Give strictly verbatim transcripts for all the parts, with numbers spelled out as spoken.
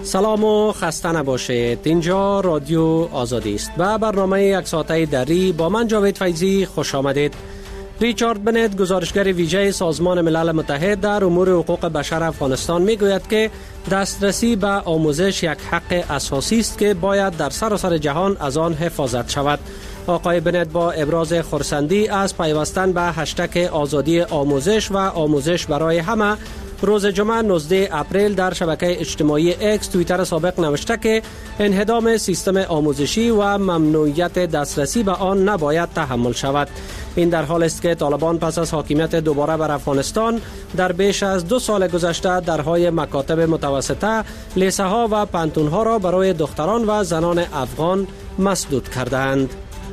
سلام و خسته نباشید. اینجا رادیو آزادی است و برنامه یک ساعته دری با من جاوید فیضی خوش آمدید. ریچارد بنت، گزارشگر ویژه سازمان ملل متحد در امور حقوق بشر افغانستان، میگوید که دسترسی به آموزش یک حق اساسی است که باید در سراسر جهان از آن حفاظت شود. آقای بنت با ابراز خرسندی از پیوستن به هشتگ آزادی آموزش و آموزش برای همه روز جمعه نوزده اپریل در شبکه اجتماعی اکس توییتر سابق نوشته که انهدام سیستم آموزشی و ممنوعیت دسترسی به آن نباید تحمل شود. این در حال است که طالبان پس از حاکمیت دوباره بر افغانستان در بیش از دو سال گذشته درهای مکاتب متوسطه، لیسه ها و پانتون ها را برای دختران و زنان افغان مسدود کردند.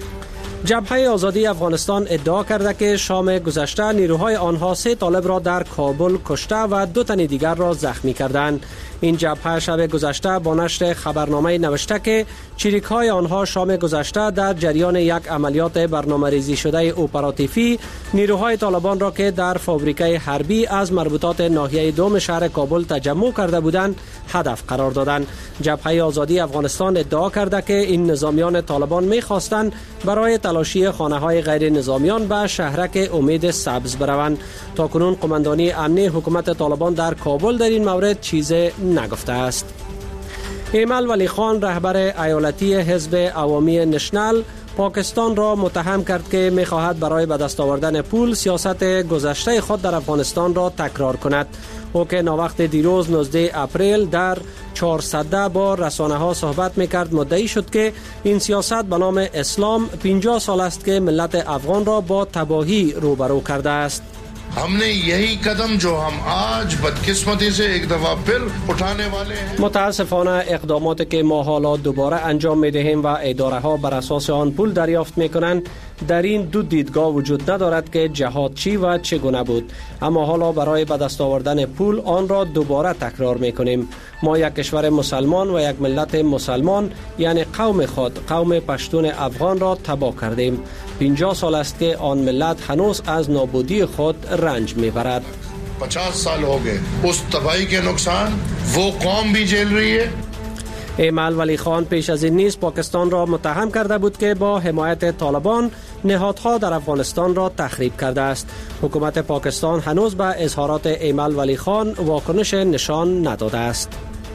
جبهه آزادی افغانستان ادعا کرده که شام گذشته نیروهای آنها سه طالب را در کابل کشته و دو تن دیگر را زخمی کردند. این جبهه شب گذشته با نشر خبرنامه نوشته که چریک‌های آنها شام گذشته در جریان یک عملیات برنامه‌ریزی شده اپراتیفی نیروهای طالبان را که در فابریکه حربی از مربوطات ناحیه دوم شهر کابل تجمع کرده بودند هدف قرار دادند. جبهه آزادی افغانستان ادعا کرده که این نظامیان طالبان می‌خواستند برای تلاشی خانه‌های غیر نظامیان به شهرک امید سبز بروند. تاکنون قماندانی امنی حکومت طالبان در کابل در این مورد چیزی نگفته است. ایمل ولی خان، رهبر ایالتی حزب عوامی نشنل، پاکستان را متهم کرد که می‌خواهد برای به دست آوردن پول سیاست گذشته خود در افغانستان را تکرار کند. او که ناوقت دیروز نوزده اپریل در چهارصد با رسانه ها صحبت میکرد مدعی شد که این سیاست به نام اسلام پنجاه سال است که ملت افغان را با تباهی روبرو کرده است. हमने यही कदम जो हम आज बदकिस्मती से एक दफा फिर उठाने वाले हैं. متاسفانه اقداماتی که ما حالا دوباره انجام میدهیم و اداره ها بر اساس آن پول دریافت میکنند در این دو دیدگاه وجود ندارد که جهاد چی و چگونه بود، اما حالا برای به دست آوردن پول آن را دوباره تکرار میکنیم. ما یک کشور مسلمان و یک ملت مسلمان یعنی قوم خود، قوم پشتون افغان را تباه کردیم. پنجاه سال است که آن ملت هنوز از نابودی خود رنج میبرد. पचास साल हो गए उस तबाही के नुकसान वो कौम भी झेल रही है. ایمل ولی خان پیش از این نیز پاکستان را متهم کرده بود که با حمایت طالبان نهادها در افغانستان را تخریب کرده است. حکومت پاکستان هنوز به اظهارات ایمل ولی خان واکنش نشان نداده است.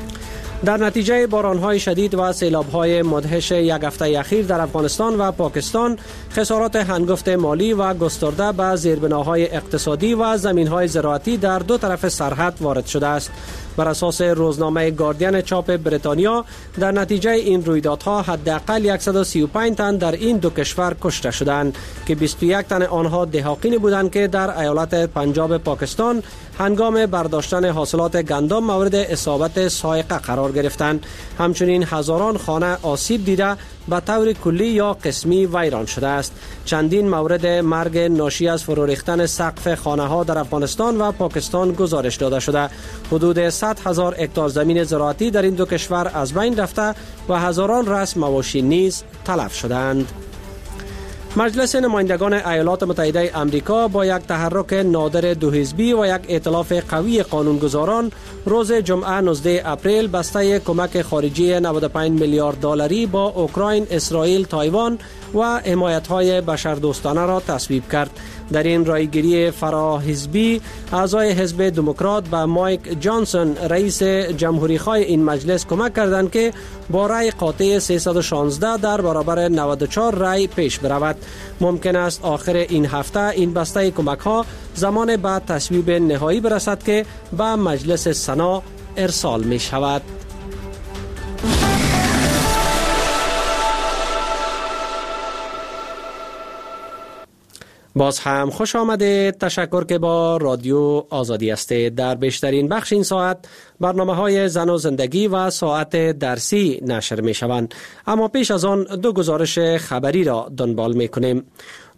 در نتیجه باران‌های شدید و سیلاب‌های مدهش یک هفته اخیر در افغانستان و پاکستان، خسارات هنگفت مالی و گسترده به زیربناهای اقتصادی و زمین‌های زراعتی در دو طرف سرحد وارد شده است. بر اساس روزنامه گاردین چاپ بریتانیا، در نتیجه این رویدادها حداقل صد و سی و پنج تن در این دو کشور کشته شدند که بیست و یک تن آنها دهقانی بودند که در ایالت پنجاب پاکستان هنگام برداشتن حاصلات گندم مورد اصابت صاعقه قرار گرفتند. همچنین هزاران خانه آسیب دیده به طور کلی یا قسمی ویران شده است. چندین مورد مرگ ناشی از فرو ریختن سقف خانه ها در افغانستان و پاکستان گزارش داده شده. حدود صد هزار هکتار زمین زراعتی در این دو کشور از بین رفته و هزاران رأس مواشی نیز تلف شدند. مجلس نمایندگان ایالات متحده آمریکا با یک تحرک نادر دو حزبی و یک ائتلاف قوی قانونگذاران روز جمعه نوزده اپریل بسته کمک خارجی نود و پنج میلیارد دلاری با اوکراین، اسرائیل، تایوان و حمایت‌های بشردوستانه را تصویب کرد. در این رایگیری فراحزبی اعضای حزب دموکرات به مایک جانسون رئیس جمهوریخواه این مجلس کمک کردند که با رای قاطع سیصد و شانزده در برابر نود و چهار رای پیش برود. ممکن است آخر این هفته این بسته کمک ها زمان بعد تصویب نهایی برسد که به مجلس سنا ارسال می شود. باز هم خوش آمدید. تشکر که با رادیو آزادی هستید. در بیشترین بخش این ساعت برنامه های زن و زندگی و ساعت درسی نشر می شوند، اما پیش از آن دو گزارش خبری را دنبال می کنیم.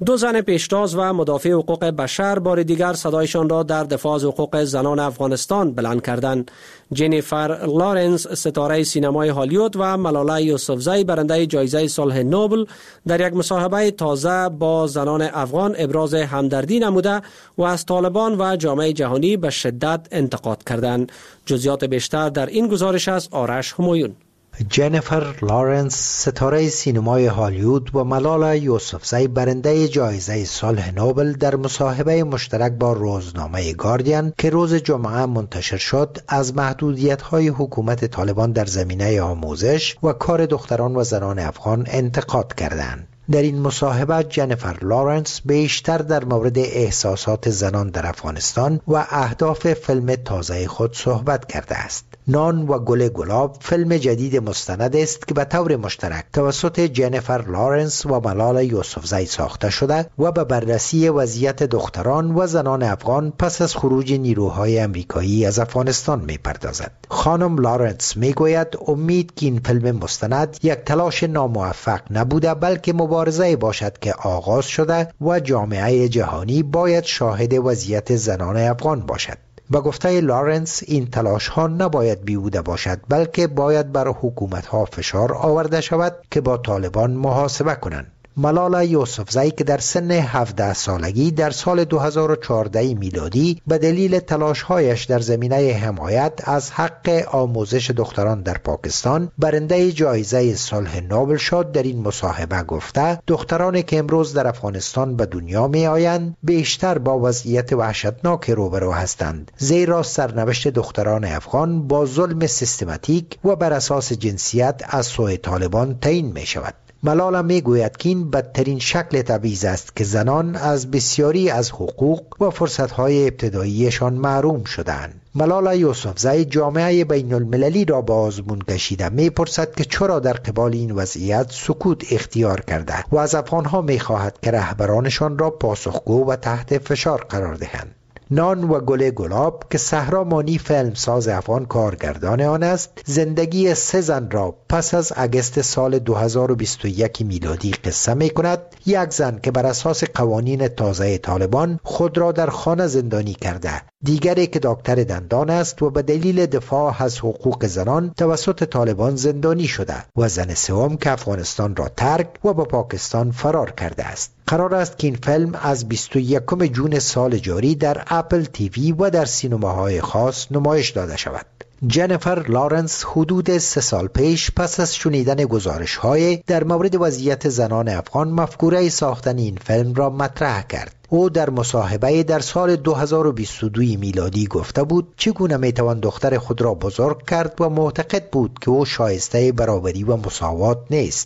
دو زن پیشتاز و مدافع حقوق بشر بار دیگر صدایشان را در دفاع از حقوق زنان افغانستان بلند کردند. جنیفر لارنس ستاره سینمای هالیوود و ملاله یوسفزئی برنده جایزه صلح نوبل در یک مصاحبه تازه با زنان افغان ابراز همدردی نموده و از طالبان و جامعه جهانی به شدت انتقاد کردند. جزئیات بیشتر در این گزارش از آرش همایون. جنیفر لارنس ستاره سینمای هالیوود و ملاله یوسفزئی برنده جایزه صلح نوبل در مصاحبه مشترک با روزنامه گاردین که روز جمعه منتشر شد از محدودیت‌های حکومت طالبان در زمینه آموزش و کار دختران و زنان افغان انتقاد کردند. در این مصاحبه جنیفر لارنس بیشتر در مورد احساسات زنان در افغانستان و اهداف فیلم تازه خود صحبت کرده است. نان و گل گلاب فیلم جدید مستند است که به طور مشترک توسط جنیفر لارنس و ملاله یوسفزئی ساخته شده و به بررسی وضعیت دختران و زنان افغان پس از خروج نیروهای امریکایی از افغانستان می پردازد. خانم لارنس می گوید امید که این فیلم مستند یک تلاش ناموفق نبوده بلکه مبارزه باشد که آغاز شده و جامعه جهانی باید شاهد وضعیت زنان افغان باشد. با گفته لارنس این تلاش ها نباید بیهوده باشد بلکه باید بر حکومت ها فشار آورده شود که با طالبان محاسبه کنند. ملاله یوسفزئی که در سن هفده سالگی در سال دو هزار و چهارده میلادی به دلیل تلاش‌هایش در زمینه حمایت از حق آموزش دختران در پاکستان برنده جایزه صلح نوبل شد، در این مصاحبه گفته دخترانی که امروز در افغانستان به دنیا می آیند بیشتر با وضعیت وحشتناک روبرو هستند، زیرا سرنوشت دختران افغان با ظلم سیستماتیک و بر اساس جنسیت از سوی طالبان تعیین می شود. ملاله می گوید که این بدترین شکل تبعیض است که زنان از بسیاری از حقوق و فرصتهای ابتداییشان محروم شدند. ملاله یوسفزئی جامعه بین المللی را به آزمون کشیده می پرسد که چرا در قبال این وضعیت سکوت اختیار کرده و از افغانها می خواهد که رهبرانشان را پاسخگو و تحت فشار قرار دهند. نان و گل گلاب که صحرا مانی فیلمساز افغان کارگردان آن است، زندگی سه زن را پس از اگست سال دو هزار و بیست و یک میلادی قصه می کند. یک زن که بر اساس قوانین تازه طالبان خود را در خانه زندانی کرده، دیگری که دکتر دندان است و به دلیل دفاع از حقوق زنان توسط طالبان زندانی شده، و زن سوم که افغانستان را ترک و به پاکستان فرار کرده است. قرار است که این فیلم از بیست و یکم ژوئن سال جاری در اپل تیوی و در سینماهای خاص نمایش داده شود. جنیفر لارنس حدود سه سال پیش پس از شنیدن گزارش‌های در مورد وضعیت زنان افغان مفکوره ساختن این فیلم را مطرح کرد. او در مصاحبه در سال دو هزار و بیست و دو میلادی گفته بود چگونه میتوان دختر خود را بزرگ کرد و معتقد بود که او شایسته برابری و مساوات نیست.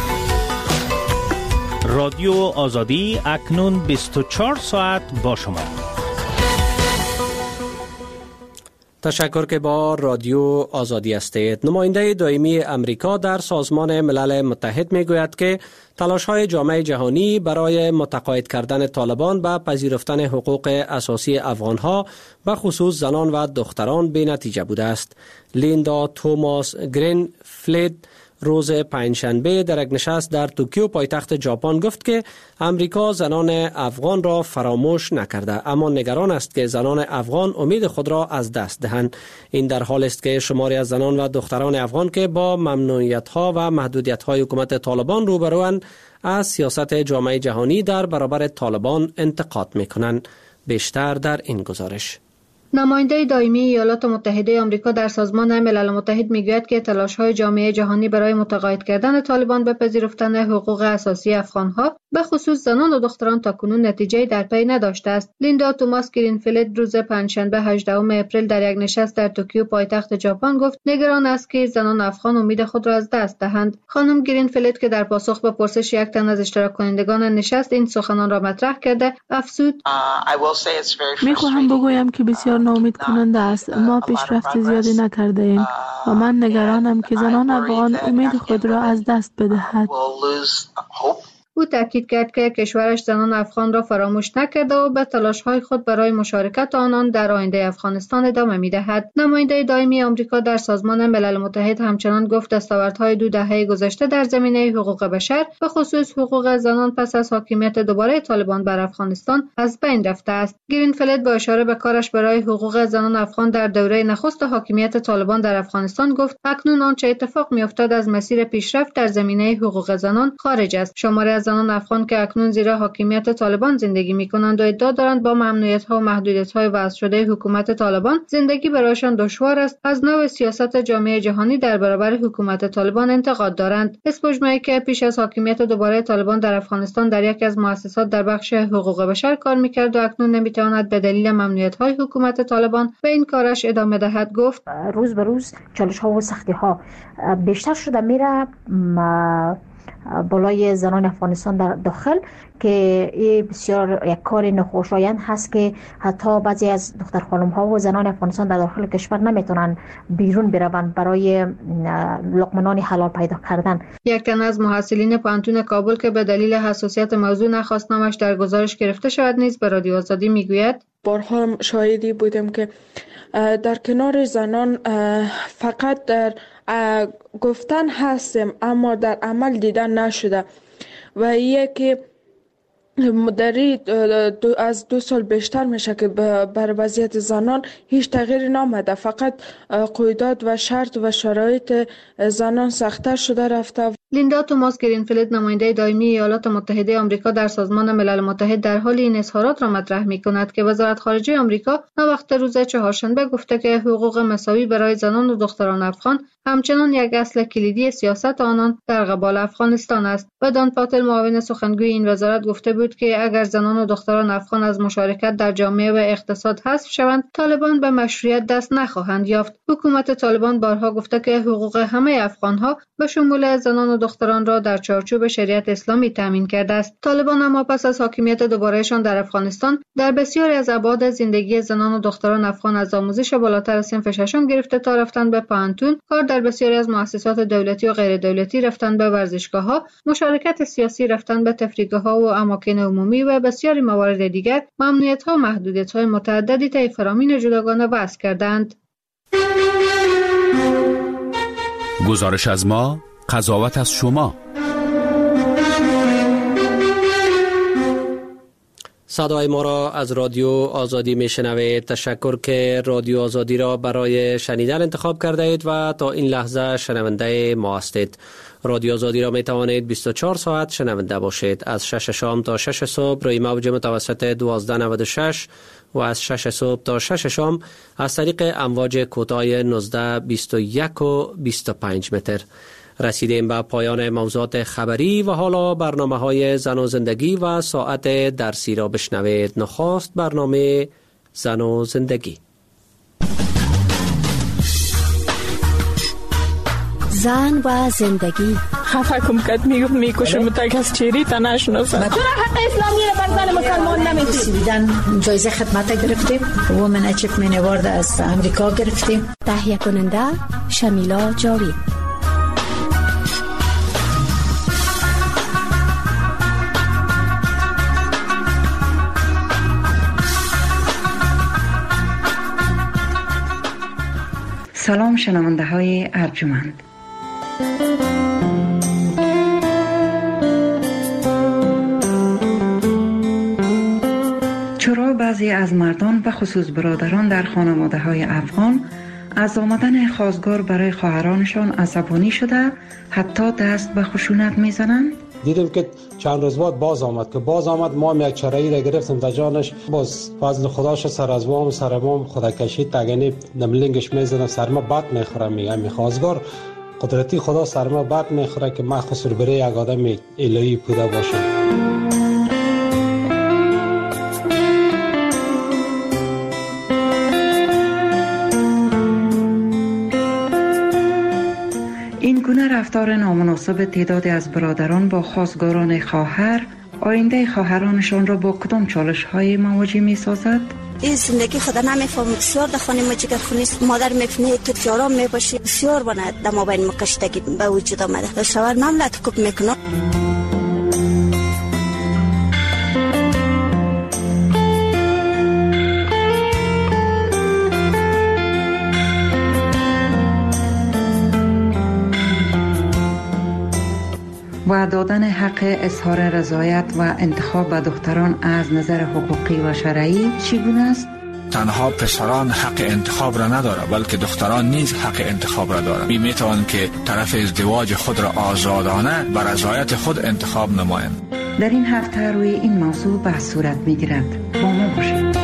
رادیو آزادی اکنون بیست و چهار ساعت با شما. تشکر که با رادیو آزادی هستید. نماینده دائمی امریکا در سازمان ملل متحد می گوید که تلاش‌های جامعه جهانی برای متقاعد کردن طالبان به پذیرفتن حقوق اساسی افغان‌ها به خصوص زنان و دختران بی نتیجه بوده است. لیندا توماس گرین فلید روز پنجشنبه در یک نشست در توکیو پایتخت ژاپن گفت که امریکا زنان افغان را فراموش نکرده، اما نگران است که زنان افغان امید خود را از دست دهند. این در حال است که شماری از زنان و دختران افغان که با ممنوعیت‌ها و محدودیت‌های حکومت طالبان روبروند از سیاست جامعه جهانی در برابر طالبان انتقاد می‌کنند. بیشتر در این گزارش. نماینده دائمی ایالات متحده آمریکا در سازمان ملل متحد میگوید که تلاش‌های جامعه جهانی برای متقاعد کردن طالبان به پذیرفتن حقوق اساسی افغان‌ها به خصوص زنان و دختران تاکنون نتیجه‌ای در پی نداشته است. لیندا توماس گرینفیلد روز پنجشنبه هجدهم اپریل در یک نشست در توکیو پایتخت ژاپن گفت نگران است که زنان افغان امید خود را از دست دهند. خانم گرینفیلد که در پاسخ به پرسش یک تن از اشتراک کنندگان نشست این سخنان را مطرح کرده افزود: می‌خواهم بگویم که بسیار ناامید کننده است. ما پیشرفت زیادی نکرده ایم و من نگرانم که زنان افغان امید خود را از دست بدهد. او تاکید کرد که کشورش زنان افغان را فراموش نکرده و به تلاش‌های خود برای مشارکت آنان در آینده افغانستان ادامه می‌دهد. نماینده دائمی آمریکا در سازمان ملل متحد همچنان گفت دستاوردهای دو دهه گذشته در زمینه حقوق بشر به خصوص حقوق زنان پس از حاکمیت دوباره طالبان بر افغانستان از بین رفته است. گرینفیلد با اشاره به کارش برای حقوق زنان افغان در دوره نخست حاکمیت طالبان در افغانستان گفت اکنون آنچه اتفاق می‌افتد از مسیر پیشرفت در زمینه حقوق زنان خارج است. شماری از زنان افغان که اکنون زیر حاکمیت طالبان زندگی می‌کنند و ادعا دارند با ممنوعیت‌ها و محدودیت‌های وضع شده حکومت طالبان زندگی برایشان دشوار است، از نوع سیاست جامعه جهانی در برابر حکومت طالبان انتقاد دارند. اسپوجمایی که پیش از حاکمیت دوباره طالبان در افغانستان در یکی از مؤسسات در بخش حقوق بشر کار می‌کرد و اکنون نمی‌تواند به دلیل ممنوعیت‌های حکومت طالبان به این کارش ادامه دهد گفت روز به روز چالش‌ها و سختی‌ها بیشتر شده میره بالای زنان افغانستان در داخل که این بسیار یک کار ناخوشایند هست که حتی بعضی از دختر خانم‌ها و زنان افغانستان در داخل کشور نمیتونن بیرون بروند برای لقمه حلال پیدا کردن. یک تن از محصلین پانتون کابل که به دلیل حساسیت موضوع نخواست نامش در گزارش گرفته شود نیز به رادیو آزادی میگوید بارها هم شاهدی بودیم که در کنار زنان فقط در گفتن هستیم اما در عمل دیدن نشده و یکی مدری دو از دو سال بیشتر میشه که بر وضعیت زنان هیچ تغییری نامده، فقط قیودات و شرط و شرایط زنان سخت‌تر شده رفته. لیندا توماس گرینفیلد نماینده دائمی ایالات متحده آمریکا در سازمان ملل متحد در حال این اظهارات را مطرح می‌کند که وزارت خارجه آمریکا ناوقت روز چهارشنبه گفته که حقوق مساوی برای زنان و دختران افغان همچنان یک اصل کلیدی سیاست آنان در قبال افغانستان است. و دان پاتل معاون سخنگوی این وزارت گفته بود که اگر زنان و دختران افغان از مشارکت در جامعه و اقتصاد حذف شوند طالبان به مشروعیت دست نخواهند یافت. حکومت طالبان بارها گفته که حقوق همه افغان‌ها به شمول زنان و دختران را در چارچوب شریعت اسلامی تامین کرده است. طالبان اما پس از حاکمیت دوبارهشان در افغانستان در بسیاری از ابعاد زندگی زنان و دختران افغان از آموزش بالاتر صنف ششم گرفته تا رفتن به پانتون، کار در بسیاری از مؤسسات دولتی و غیر دولتی، رفتن به ورزشگاه‌ها، مشارکت سیاسی، رفتن به تفریحگاه‌ها و اماکن عمومی و بسیاری موارد دیگر ممنوعیت‌ها و محدودیت‌های متعددی طی فرامین جداگانه وضع کردند. گزارش از ما، قضاوت از شما. صدای ما را از رادیو آزادی میشنوید. تشکر که رادیو آزادی را برای شنیدن انتخاب کرده اید و تا این لحظه شنونده ما هستید. رادیو آزادی را می توانید بیست و چهار ساعت شنونده باشید. از شش شام تا شش صبح روی موج متوسط دوازده نود و شش و از شش صبح تا شش شام از طریق امواج کوتاه نوزده بیست و یک و بیست و پنج متر. رسیدیم به پایان موضوعات خبری و حالا برنامه های زن و زندگی و ساعت درسی را بشنوید. نخست برنامه زن و زندگی. زن و زندگی. خفه کم کت میگفت میکشم متک از چیری تا نشناسم. چرا حق اسلامی رو بر زن مسلمان نمیدی؟ سویدن جایزه خدمت گرفتیم. وومن اچیومنت اوارد از امریکا گرفتیم. تهیه کننده شمیلا جاوید. سلام شنونده های ارجمند. چرا بعضی از مردان و خصوص برادران در خانواده های افغان از آمدن خواستگار برای خواهرانشان عصبانی شده حتی دست به خشونت میزنند؟ دیدیم که چند روز بعد باز آمد که باز آمد ما هم یک چرایی را گرفتیم در جانش، باز فضل خداش سر از وام سر وام خدا کشید تگنی نملنگش میزنم سر ما بد میخورم. میگم میخواستگار قدرتی خدا سر ما بد میخوره که من خسر بره یک آدم الهی بوده باشم. این گونه رفتار نامناسب تعدادی از برادران با خواستگاران خواهر آینده خواهرانشان را با کدام چالش‌های مواجه می‌سازد؟ این زندگی خدا نمی‌فهمه. بسیار در خانه ما جگر خونیست. مادر می‌فهمه تو چهارم می‌باشی. بسیار بنا در ما بین مکشتگی به وجود آمده. شوهر معاملات کوب می‌کنه. حق اظهار رضایت و انتخاب به دختران از نظر حقوقی و شرعی چگونه است؟ تنها پسران حق انتخاب را نداره، بلکه دختران نیز حق انتخاب را دارند. می توانند که طرف ازدواج خود را آزادانه بر رضایت خود انتخاب نمایند. در این هفته روی این موضوع بحث صورت می گیرد. با ما باشید.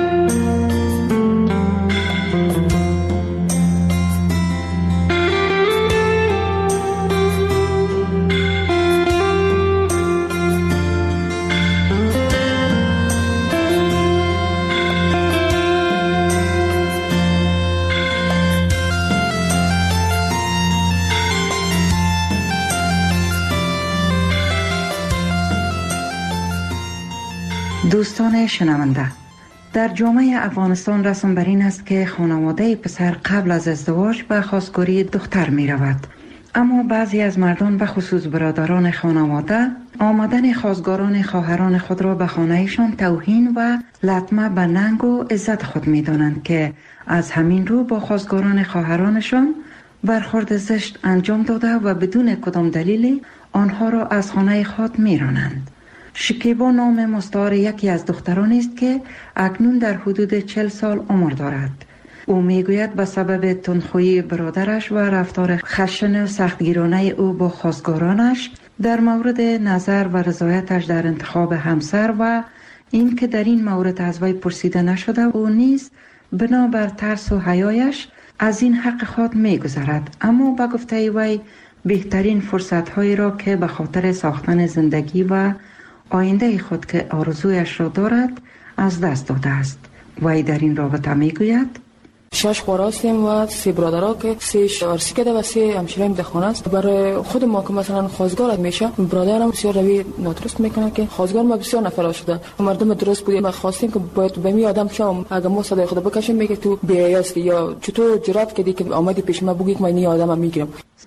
دوستان شنونده، در جامعه افغانستان رسم بر این است که خانواده پسر قبل از ازدواج به خواستگاری دختر می رود. اما بعضی از مردان به خصوص برادران خانواده آمدن خواستگاران خواهران خود را به خانهشان توهین و لطمه به ننگ و عزت خود می دانند که از همین رو با خواستگاران خواهرانشان برخورد زشت انجام داده و بدون کدام دلیلی آنها را از خانه خود می رانند. شکیبا نام مستعار یکی از دختران است که اکنون در حدود چهل سال عمر دارد. او میگوید به سبب تندخویی برادرش و رفتار خشن و سختگیرانه او با خواستگارانش در مورد نظر و رضایتش در انتخاب همسر و این که در این مورد از وی پرسیده نشده، او نیز بنابر ترس و حیایش از این حق خود میگذرد. اما به گفته وی بهترین فرصت‌هایی را که به خاطر ساختن زندگی و آینده خود که آرزویش را دارد از دست داده است. وی در این رابطه میگوید: شش خواهر هستیم و سه برادرها که سه عروسی کرده و سه همسریم در خانه است. برای خود ما که مثلا خواستگار میشه، برادرم بسیار روی نادرست میکنه که خواستگار ما بسیار نفر شده. مردم درست بودیم، ما خواستیم که باید به می آدم شام اگه ما صدای خود بکشیم میگه تو بی‌حیا هستی یا چطور جرأت کردی که آمدی پیش ما بگی که من این آدمم میگیرم.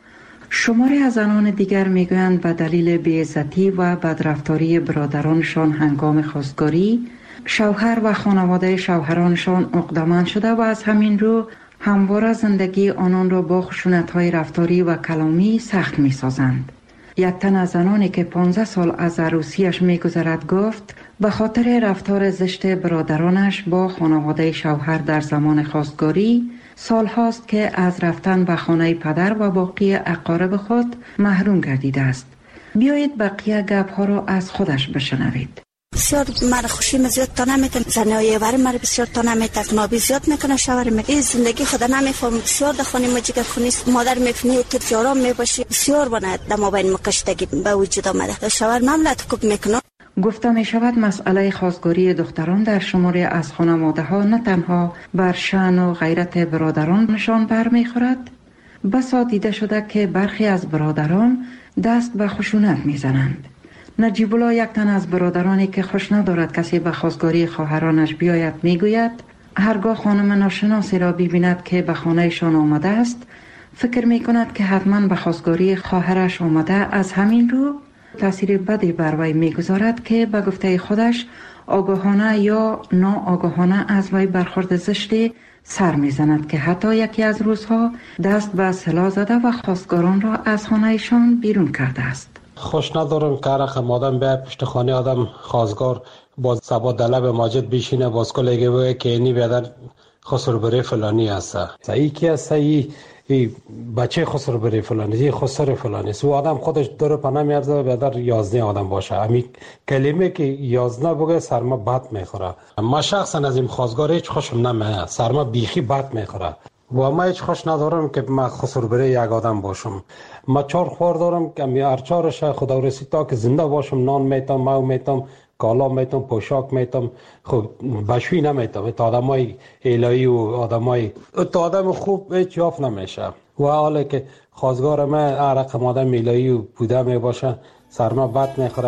شماری از زنان دیگر میگویند به دلیل بی‌عزتی و بدرفتاری برادرانشان هنگام خواستگاری، شوهر و خانواده شوهرانشان عقده‌مند شده و از همین رو همواره زندگی آنان را با خشونت‌های رفتاری و کلامی سخت می‌سازند. یک تن از زنانی که پانزده سال از عروسیش می‌گذرد گفت به خاطر رفتار زشت برادرانش با خانواده شوهر در زمان خواستگاری سال هاست که از رفتن به خانه پدر و باقی اقارب خود محروم گردیده است. بیایید بقیه گپ ها را از خودش بشنوید. بسیار مرا خوشی زیاد تا نمیتن، زنای وری مرا بسیار تا نمیتن، کنابی زیاد میکنه، شوهر می این زندگی خدا نمیفهم. بسیار دخانی مجیگه خونیست، مادر میفنی تو جارام میباشی، بسیار بنا دما بین مقشتگی به وجود آمده. شوهر مملت کوب میکنه. گفته می شود مسئله خواستگاری دختران در شماری از خانواده ها نه تنها بر شأن و غیرت برادرانشان بر می خورد، بسا دیده شده که برخی از برادران دست به خشونت می زنند. نجیب الله، یک تن از برادرانی که خوش ندارد کسی به خواستگاری خواهرانش بیاید، می گوید هرگاه خانم ناشناسی را ببیند که به خانهشان آمده است، فکر می کند که حتما به خواستگاری خواهرش آمده. از همین رو تأثیر بدی بر وی میگذارد که به گفته خودش آگاهانه یا ناآگاهانه از وی برخورد زشتی سر میزند که حتی یکی از روزها دست به سلاح زده و خواستگاران را از خانهشان بیرون کرده است. خوش ندارم که رقم آدم به پشت خانه آدم خواستگار باز سبا دلب ماجد بیشینه باز کلگه بگه که اینی بیادر خسر بره فلانی هسته ای که هسته ای ای بچه خسر بره فلانی ای خسر فلانی است. و آدم خودش داره پناه میارزه بیادر یازده آدم باشه. امی کلمه که یازده بگه سرما بد میخوره. ما شخصا از این خواستگار هیچ خوشم نمیه، سرما بیخی بد میخوره و ما هیچ خوش ندارم که ما خسر بره یک آدم باشم. ما چهار خوار دارم که می هر چهارش خدا رسید تا که زنده باشم نان میتم، ماو میتم، کالا میتم، پوشاک میتم، خب بشوی نمیتم. تا آدمای الهی و آدمای تا آدم خوب هیچ یافت نمیشه. و حالا که خواستگار من هر رقم آدم الهی و بوده می باشه سرما بد میخوره.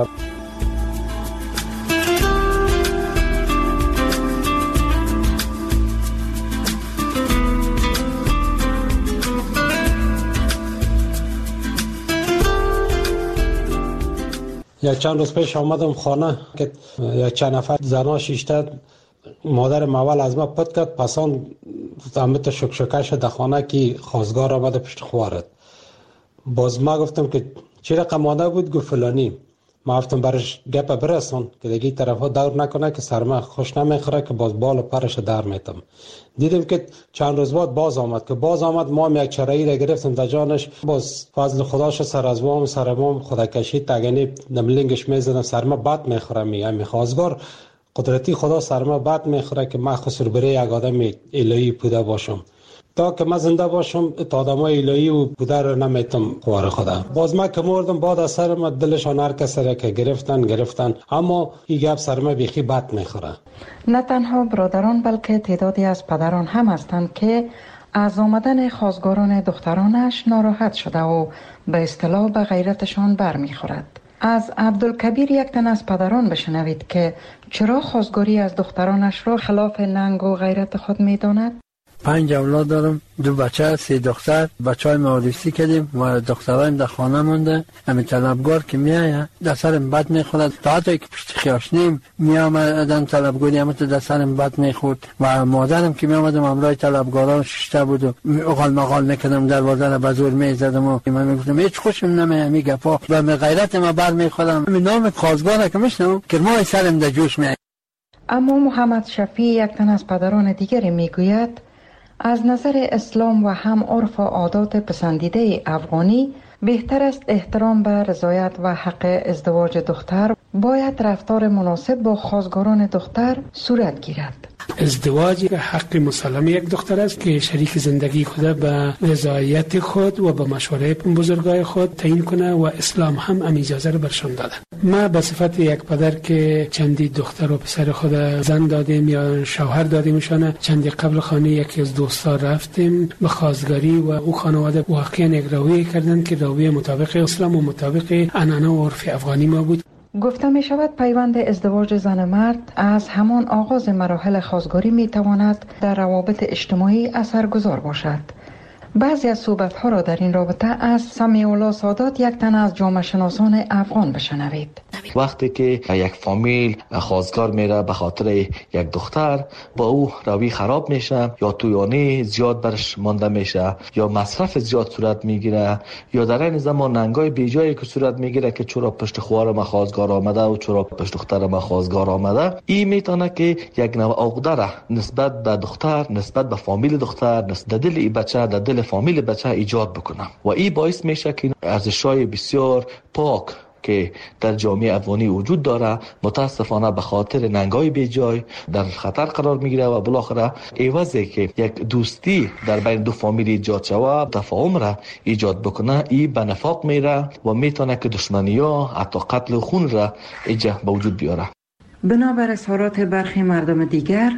یک چند روز پیش آمدم خانه که یک چند نفر زنا شیشته مادر مول از ما پد کرد، پسان همت شکشکش در خانه که خواستگار آمده پشت خوارد. باز ما گفتم که چی رقم مادر بود؟ گفت فلانی. ما گفتم برش گپ برسون که دیگه طرفا دور نکنه که سرما خوش نمیخوره که باز بال و پرش در میتم. دیدیم که چند روز بعد باز آمد که باز آمد ما هم یک چرایی را گرفتیم در جانش. باز فضل خداش سر از وام سر وام خدا کشید تگنی نملنگش میزدم سرما بد میخوره میگم میخوازگار قدرتی خدا سرما بد میخوره که من خسر بره یک آدم الهی بوده باشم. تا که من زنده باشم تا آدمای الهی و بوده رو نمیتم خوار خدا. باز من که مردم بعد از سر من دلشان هر کس را که گرفتن گرفتن اما این گپ سر من بیخی بد میخوره. نه تنها برادران بلکه تعدادی از پدران هم هستند که از آمدن خواستگاران دخترانش ناراحت شده و به اصطلاح به غیرتشان برمیخورد. از عبدالکبیر یک تن از پدران بشنوید که چرا خواستگاری از دخترانش را خلاف ننگ و غیرت خود میداند. پنج اولاد دارم، دو بچه، سه دختر. بچه های معادیسی کردیم و دخترایم در خانه مونده. همین طلبگار که میایه در سرم بد میخورد. تا حتی که پشت خیاشنیم میامدن طلبگاری همه در سرم بد میخورد و مادرم که میامدم امرای طلبگاران ششته بود و اقال مقال میکردم دروازه را بزور میزدم و من میگفتم هیچ خوشم نمیاد می گپا و می غیرت ما بر میخورم. همین نام خواستگار که میشنم که ما سرم در جوش میاد. اما محمد شفیع یک تن از پدران دیگری میگوید از نظر اسلام و هم عرف و عادات پسندیده افغانی بهتر است احترام به رضایت و حق ازدواج دختر باید رفتار مناسب با خواستگاران دختر صورت گیرد. ازدواج حق مسلم یک دختر است که شریک زندگی خود به رضایت خود و به مشوره بزرگای خود تعیین کنه و اسلام هم ام اجازه رو برشان داده. ما به صفت یک پدر که چندی دختر و پسر خود زن دادیم یا شوهر دادیمشان، چندی قبل خانه یکی از دوستا رفتیم به خواستگاری و او خانواده واقعا یک رویه کردند که رویه مطابق اسلام و مطابق عنعنه و عرف افغانی ما بود. گفته می شود پیوند ازدواج زن مرد از همان آغاز مراحل خواستگاری می تواند در روابط اجتماعی اثرگذار باشد. بعضی از صحبت‌ها را در این رابطه از سمیع الله سادات یک تن از جامعه شناسان افغان بشنوید. وقتی که یک فامیل خواستگار میره به خاطر یک دختر با او روی خراب میشه یا تویانی زیاد برش مانده میشه یا مصرف زیاد صورت میگیره یا در این زمان ننگای بیجایی که صورت میگیره که چرا پشت خوار ما خواستگار آمده و چرا پشت دختر ما خواستگار آمده، این میتونه که یک نوع عقده نسبت به دختر، نسبت به فامیل دختر، نسبت دل ای بچه، در دل فامیل بچه ایجاد بکنه و این باعث میشه که ارزش‌های بسیار پاک که در جامعه افغانی وجود داره متاسفانه به خاطر ننگای بیجای در خطر قرار میگیره و بالاخره عوضی که یک دوستی در بین دو فامیل ایجاد شود تفاهم را ایجاد بکنه، این به نفاق میره و میتونه که دشمنی ها حتی قتل و خون را ایجاد به وجود بیاره. بنابر اظهارات برخی مردم دیگر،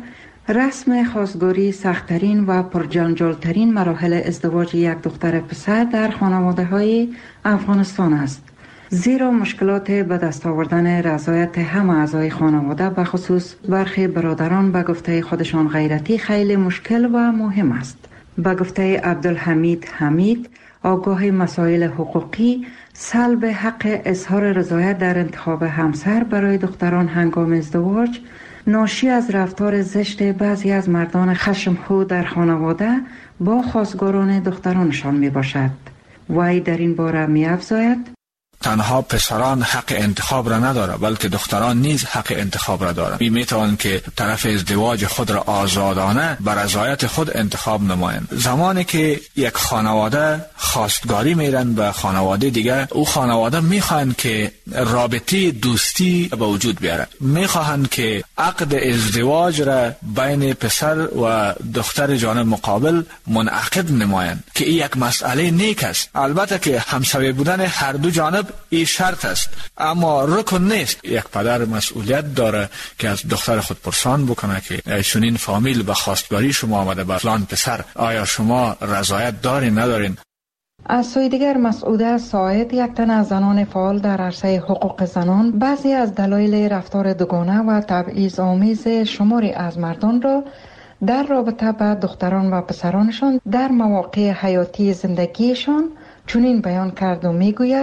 رسم خواستگاری سخت‌ترین و پرجنجال‌ترین مراحل ازدواج یک دختر پسر در خانواده‌های افغانستان است. زیرا مشکلات به دست آوردن رضایت همه اعضای خانواده به خصوص برخی برادران به گفته خودشان غیرتی خیلی مشکل و مهم است. به گفته عبدالحمید حمید، آگاه مسائل حقوقی، سلب حق اظهار رضایت در انتخاب همسر برای دختران هنگام ازدواج ناشی از رفتار زشت بعضی از مردان خشمخو در خانواده با خواستگاران دخترانشان می باشد. وی در این باره می افزاید: تنها پسران حق انتخاب را نداره بلکه دختران نیز حق انتخاب را دارند. می توانند که طرف ازدواج خود را آزادانه بر رضایت خود انتخاب نمایند. زمانی که یک خانواده خواستگاری میرن به خانواده دیگه، او خانواده میخواهند که رابطه دوستی به وجود بیاره، میخواهند که عقد ازدواج را بین پسر و دختر جانب مقابل منعقد نمایند که این یک مسئله نیک است. البته که همسایه بودن هر دو جانب این شرط است، اما رکن نیست. یک پدر مسئولیت داره که از دختر خود پرسان بکنه که چنین فامیل به خواستگاری شما آمده به فلان پسر، آیا شما رضایت دارین ندارین؟ از سوی دیگر مسعوده ساعد، یک تن از زنان فعال در عرصه حقوق زنان، بعضی از دلایل رفتار دوگانه و تبعیض آمیز شماری از مردان را در رابطه با دختران و پسرانشان در مواقع حیاتی زندگیشان چنین بیان کرد و میگوید: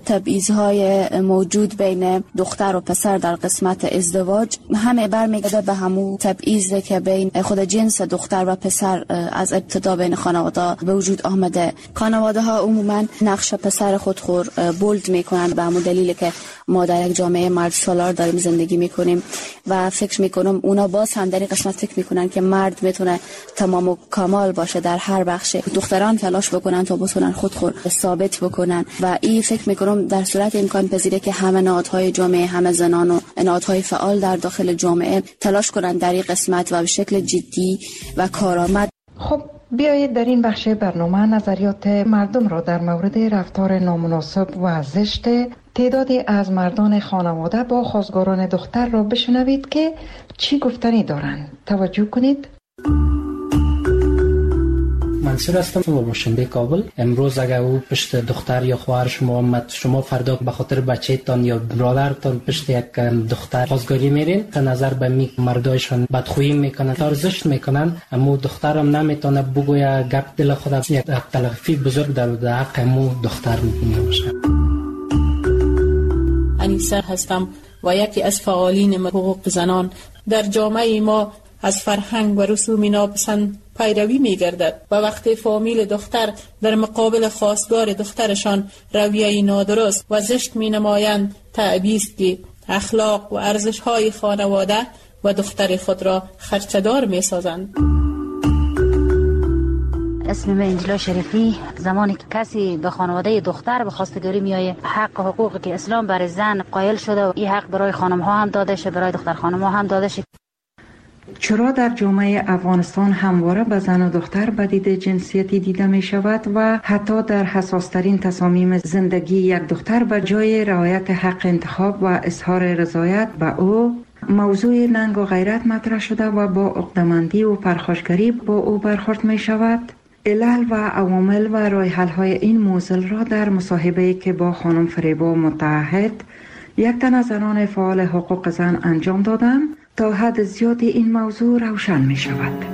تبعیض‌های موجود بین دختر و پسر در قسمت ازدواج همه برمیگرده به همون تبعیضی که بین خود جنس دختر و پسر از ابتدا بین خانواده به وجود آمده. خانواده ها عموما نقش پسر خود خور بولد میکنن به همون دلیلی که ما در یک جامعه مرد سالار داریم زندگی میکنیم و فکر میکنم اونا باز هم در این قسمت فکر میکنن که مرد میتونه تمام و کمال باشه در هر بخش. دختران تلاش بکنن تا بتونن خود خود ثابت بکنن و این فکر میکنم در صورت امکان پذیره که همه نهادهای جامعه، همه زنان و نهادهای فعال در داخل جامعه تلاش کنن در این قسمت و به شکل جدی و کارآمد. خب بیایید در این بخش برنامه نظریات مردم را در مورد رفتار نامناسب و زشت تعدادی از مردان خانواده با خواستگاران دختر را بشنوید که چی گفتنی دارند. توجه کنید. منصور هستم و باشنده کابل. امروز اگر او پشت دختر یا خواهر شما آمد، شما فردا به خاطر بچه‌تان یا برادرتان پشت یک دختر خواستگاری میرین، تا نظر به می مردایشان بدخویی میکنن، تارزشت میکنن، اما دخترم نمیتونه بگویه گپ دل خود، یک تلافی بزرگ در حق مو دختر میشه. انیسه هستم و یکی از فعالین حقوق زنان. در جامعه ما از فرهنگ و رسوم ناپسند پیروی می گردد و وقتی فامیل دختر در مقابل خواستگار دخترشان رویه نادرست و زشت می نمایند، تعبیض که اخلاق و ارزش های خانواده و دختر خود را خرچدار می سازند. اسم من انجلا شریفی. زمانی که کسی به خانواده دختر به خواستگاری میایه، حق و حقوقی که اسلام برای زن قائل شده و این حق برای خانم ها هم داده شه، برای دختر خانم ها هم داده شه. چرا در جامعه افغانستان همواره به زن و دختر بدید جنسیتی دیده می شود و حتی در حساسترین تصامیم زندگی یک دختر به جای رعایت حق انتخاب و اظهار رضایت به او موضوع ننگ و غیرت مطرح شده و با عقده‌مندی و پرخاشگری با او برخورد می شود؟ علل و عوامل و راه حل های این موضوع را در مصاحبه‌ای که با خانم فریبا متحد، یک تن از زنان فعال حقوق زن انجام دادم، تا حد زیادی این موضوع روشن می شود.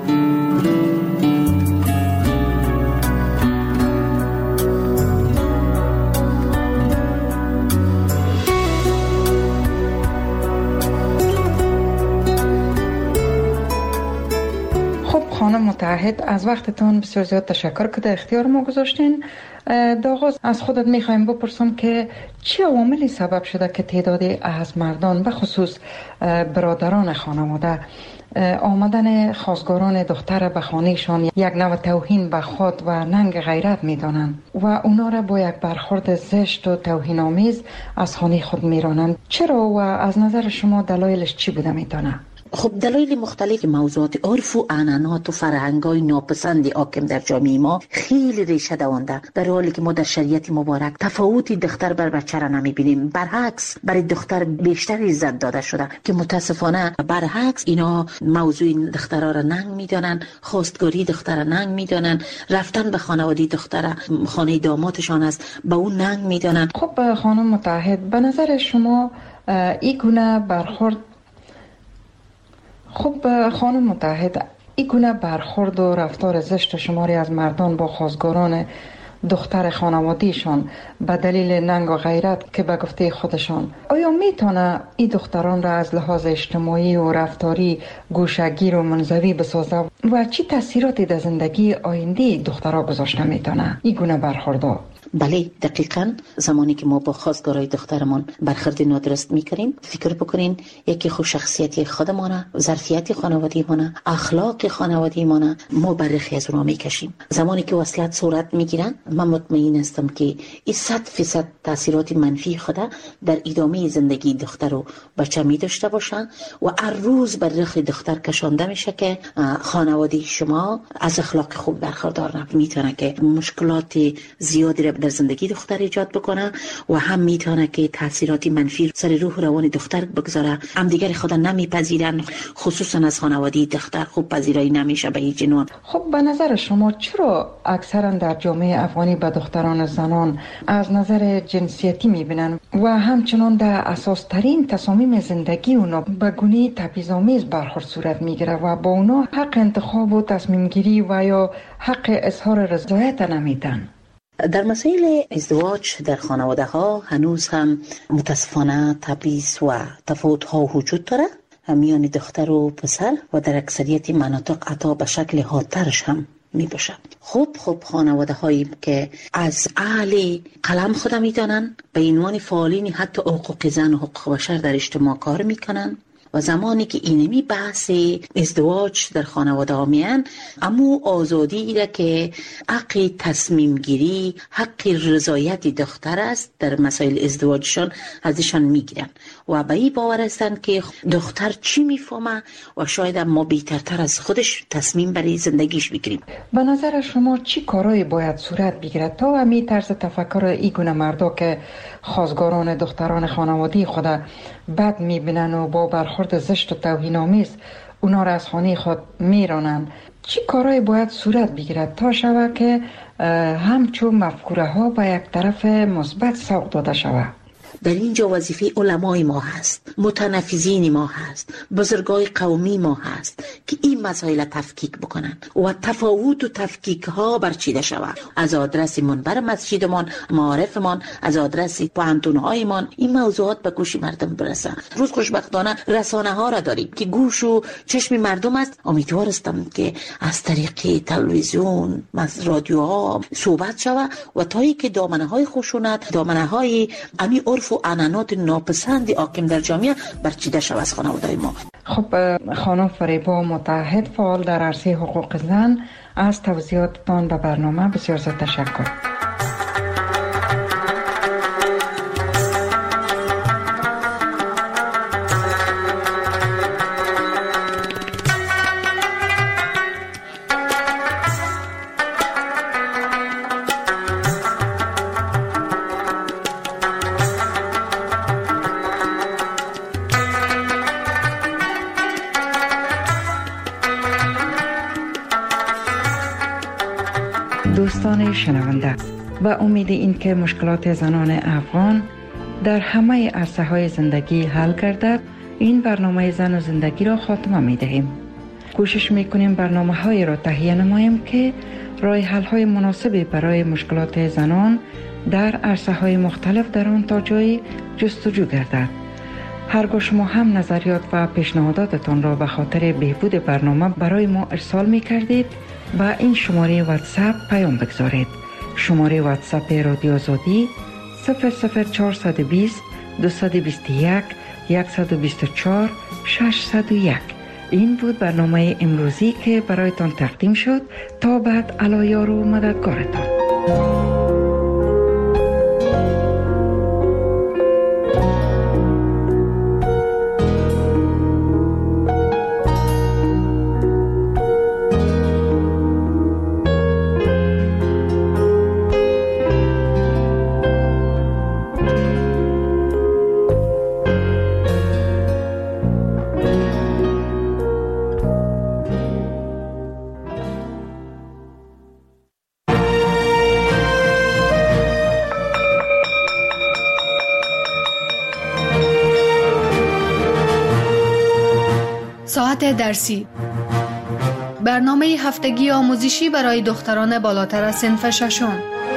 خب خانم متحد، از وقتتان بسیار زیاد تشکر که در اختیار ما گذاشتین. در آغاز از خودت میخوایم بپرسم که چه عواملی سبب شده که تعدادی از مردان به خصوص برادران خانواده آمدن خواستگاران دختر به خانهشان یک نوع توهین به خود و ننگ غیرت میدانند و اونا را با یک برخورد زشت و توهین آمیز از خانه خود میرانند؟ چرا و از نظر شما دلایلش چی بوده میتونه؟ خب دلایل مختلف موضوعات عرف و عنعنات و فرهنگ‌های ناپسند حاکم در جامعه ما خیلی ریشه دوانده، در حالی که ما در شریعت مبارک تفاوتی دختر بر بچه را نمی‌بینیم. برعکس برای دختر بیشتر عزت داده شده که متاسفانه برعکس اینا موضوع دخترها را ننگ می‌دانن، خواستگاری دختر را ننگ می‌دانن، رفتن به خانواده دختر خانه دامادشان است به اون ننگ می‌دانن. خب خانم متحد، به نظر شما این گونه برخورد خب خانم متحد این گونه برخورد و رفتار زشت شماری از مردان با خواستگاران دختر خانوادهشان به دلیل ننگ و غیرت که به گفته خودشان، آیا میتونه این دختران را از لحاظ اجتماعی و رفتاری گوشه‌گیر و منزوی بسازه و چی تاثیراتی در زندگی آینده دخترها گذاشته میتونه این گونه برخوردها؟ بله دقیقاً. زمانی که ما با خواستگارای دخترمان برخورد نادرست میکنیم، فکر بکنین یکی خود شخصیتی خودمانه، ظرفیت خانوادگی مانه، اخلاق خانوادگی مانه، ما برخی از اونا میکشیم. زمانی که وصلت صورت میگیرن، من مطمئن هستم که این صد فیصد تاثیرات منفی خدا در ادامه زندگی دختر و بچه می داشته باشن و هر روز بر رخ دختر کشانده میشه که خانواده شما از اخلاق خوب برخوردار نمیتونه، که مشکلات زیادی را در زندگی دختر ایجاد بکنه و هم میتونه که تاثیرات منفی سر روح روان دختر بگذاره. هم دیگر خدا نمیپذیرن، خصوصا از خانواده دختر خوب پذیرایی نمیشه به این جنون. خب به نظر شما چرا اکثرا در جامعه افغانی به دختران زنان از نظر جنسیتی میبینن و همچنان در اساس ترین تصامیم زندگی اونا به گونه تبعیض‌آمیز برخورد صورت میگیره و با اونا حق انتخاب و تصمیم گیری و یا حق اظهار رضایت نمیدن؟ در مسائل ازدواج در خانواده ها هنوز هم متاسفانه تبعیض و تفاوت ها وجود داره میان دختر و پسر و در اکثریت مناطق حتی به شکل حادترش هم می باشه. خوب خوب خانواده هایی که از اهل قلم خود میدانن به عنوان فعالین حتی حقوق زن و حقوق بشر در اجتماع کار میکنن و زمانی که اینمی بحث ازدواج در خانواده ها میان اما آزادی را که حق تصمیم گیری حق رضایت دختر است در مسائل ازدواجشان ازشان میگیرن و به این باور هستند که دختر چی میفهمه و شاید ما بهترتر از خودش تصمیم برای زندگیش بگیریم. به نظر شما چی کارایی باید صورت بگیرد تا همین طرز تفکر این گونه مردا که خواستگاران دختران خانوادی خود بد میبینن و با برخورد زشت و توهین‌آمیز اونا را از خانه خود میرانن، چی کارایی باید صورت بگیرد تا شود که همچون مفکوره ها به یک طرف مثبت سوق داده شود؟ در اینجا وظیفه علمای ما هست، متنفذین ما هست، بزرگای قومی ما هست که این مسائل تفکیک بکنن و تفاوت و تفکیک ها برچیده شود. از آدرس منبر مسجدمان، معارفمان، از آدرس پوهنتون هایمان این موضوعات به گوش مردم برسن. روز خوشبختانه رسانه ها را داریم که گوش و چشم مردم است. امیدوار هستم که از طریق تلویزیون، رادیوها صحبت شود و تایی که دامنه های خشونت، دامنه های امی عرف و عنعنات ناپسند حاکم در جامعه برچیده شود از خانواده ما. خب خانم فریبا متحد، فعال در عرصه حقوق زن، از توضیحاتتان به برنامه بسیار زیاد تشکر. دوستان شنونده، و امید این که مشکلات زنان افغان در همه عرصه های زندگی حل گردد، این برنامه زن و زندگی را خاتمه می دهیم. کوشش می کنیم برنامه های را تهیه نماییم که راه حل های مناسبی برای مشکلات زنان در عرصه های مختلف در آن تا جایی جستجو گردد. هرگاه شما هم نظریات و پیشنهاداتتان را به خاطر بهبود برنامه برای ما ارسال می کردید، با این شماره واتساپ پیام بگذارید. شماره واتساپ رادیو آزادی صفر صفر چهارصد و بیست دویست و بیست و یک صد و بیست و چهار ششصد و یک. این بود برنامه امروزی که برایتان تقدیم شد. تا بعد علایار و مددگارتان. ساعت درسی، برنامه هفتگی آموزشی برای دختران بالاتر از صنف ششم.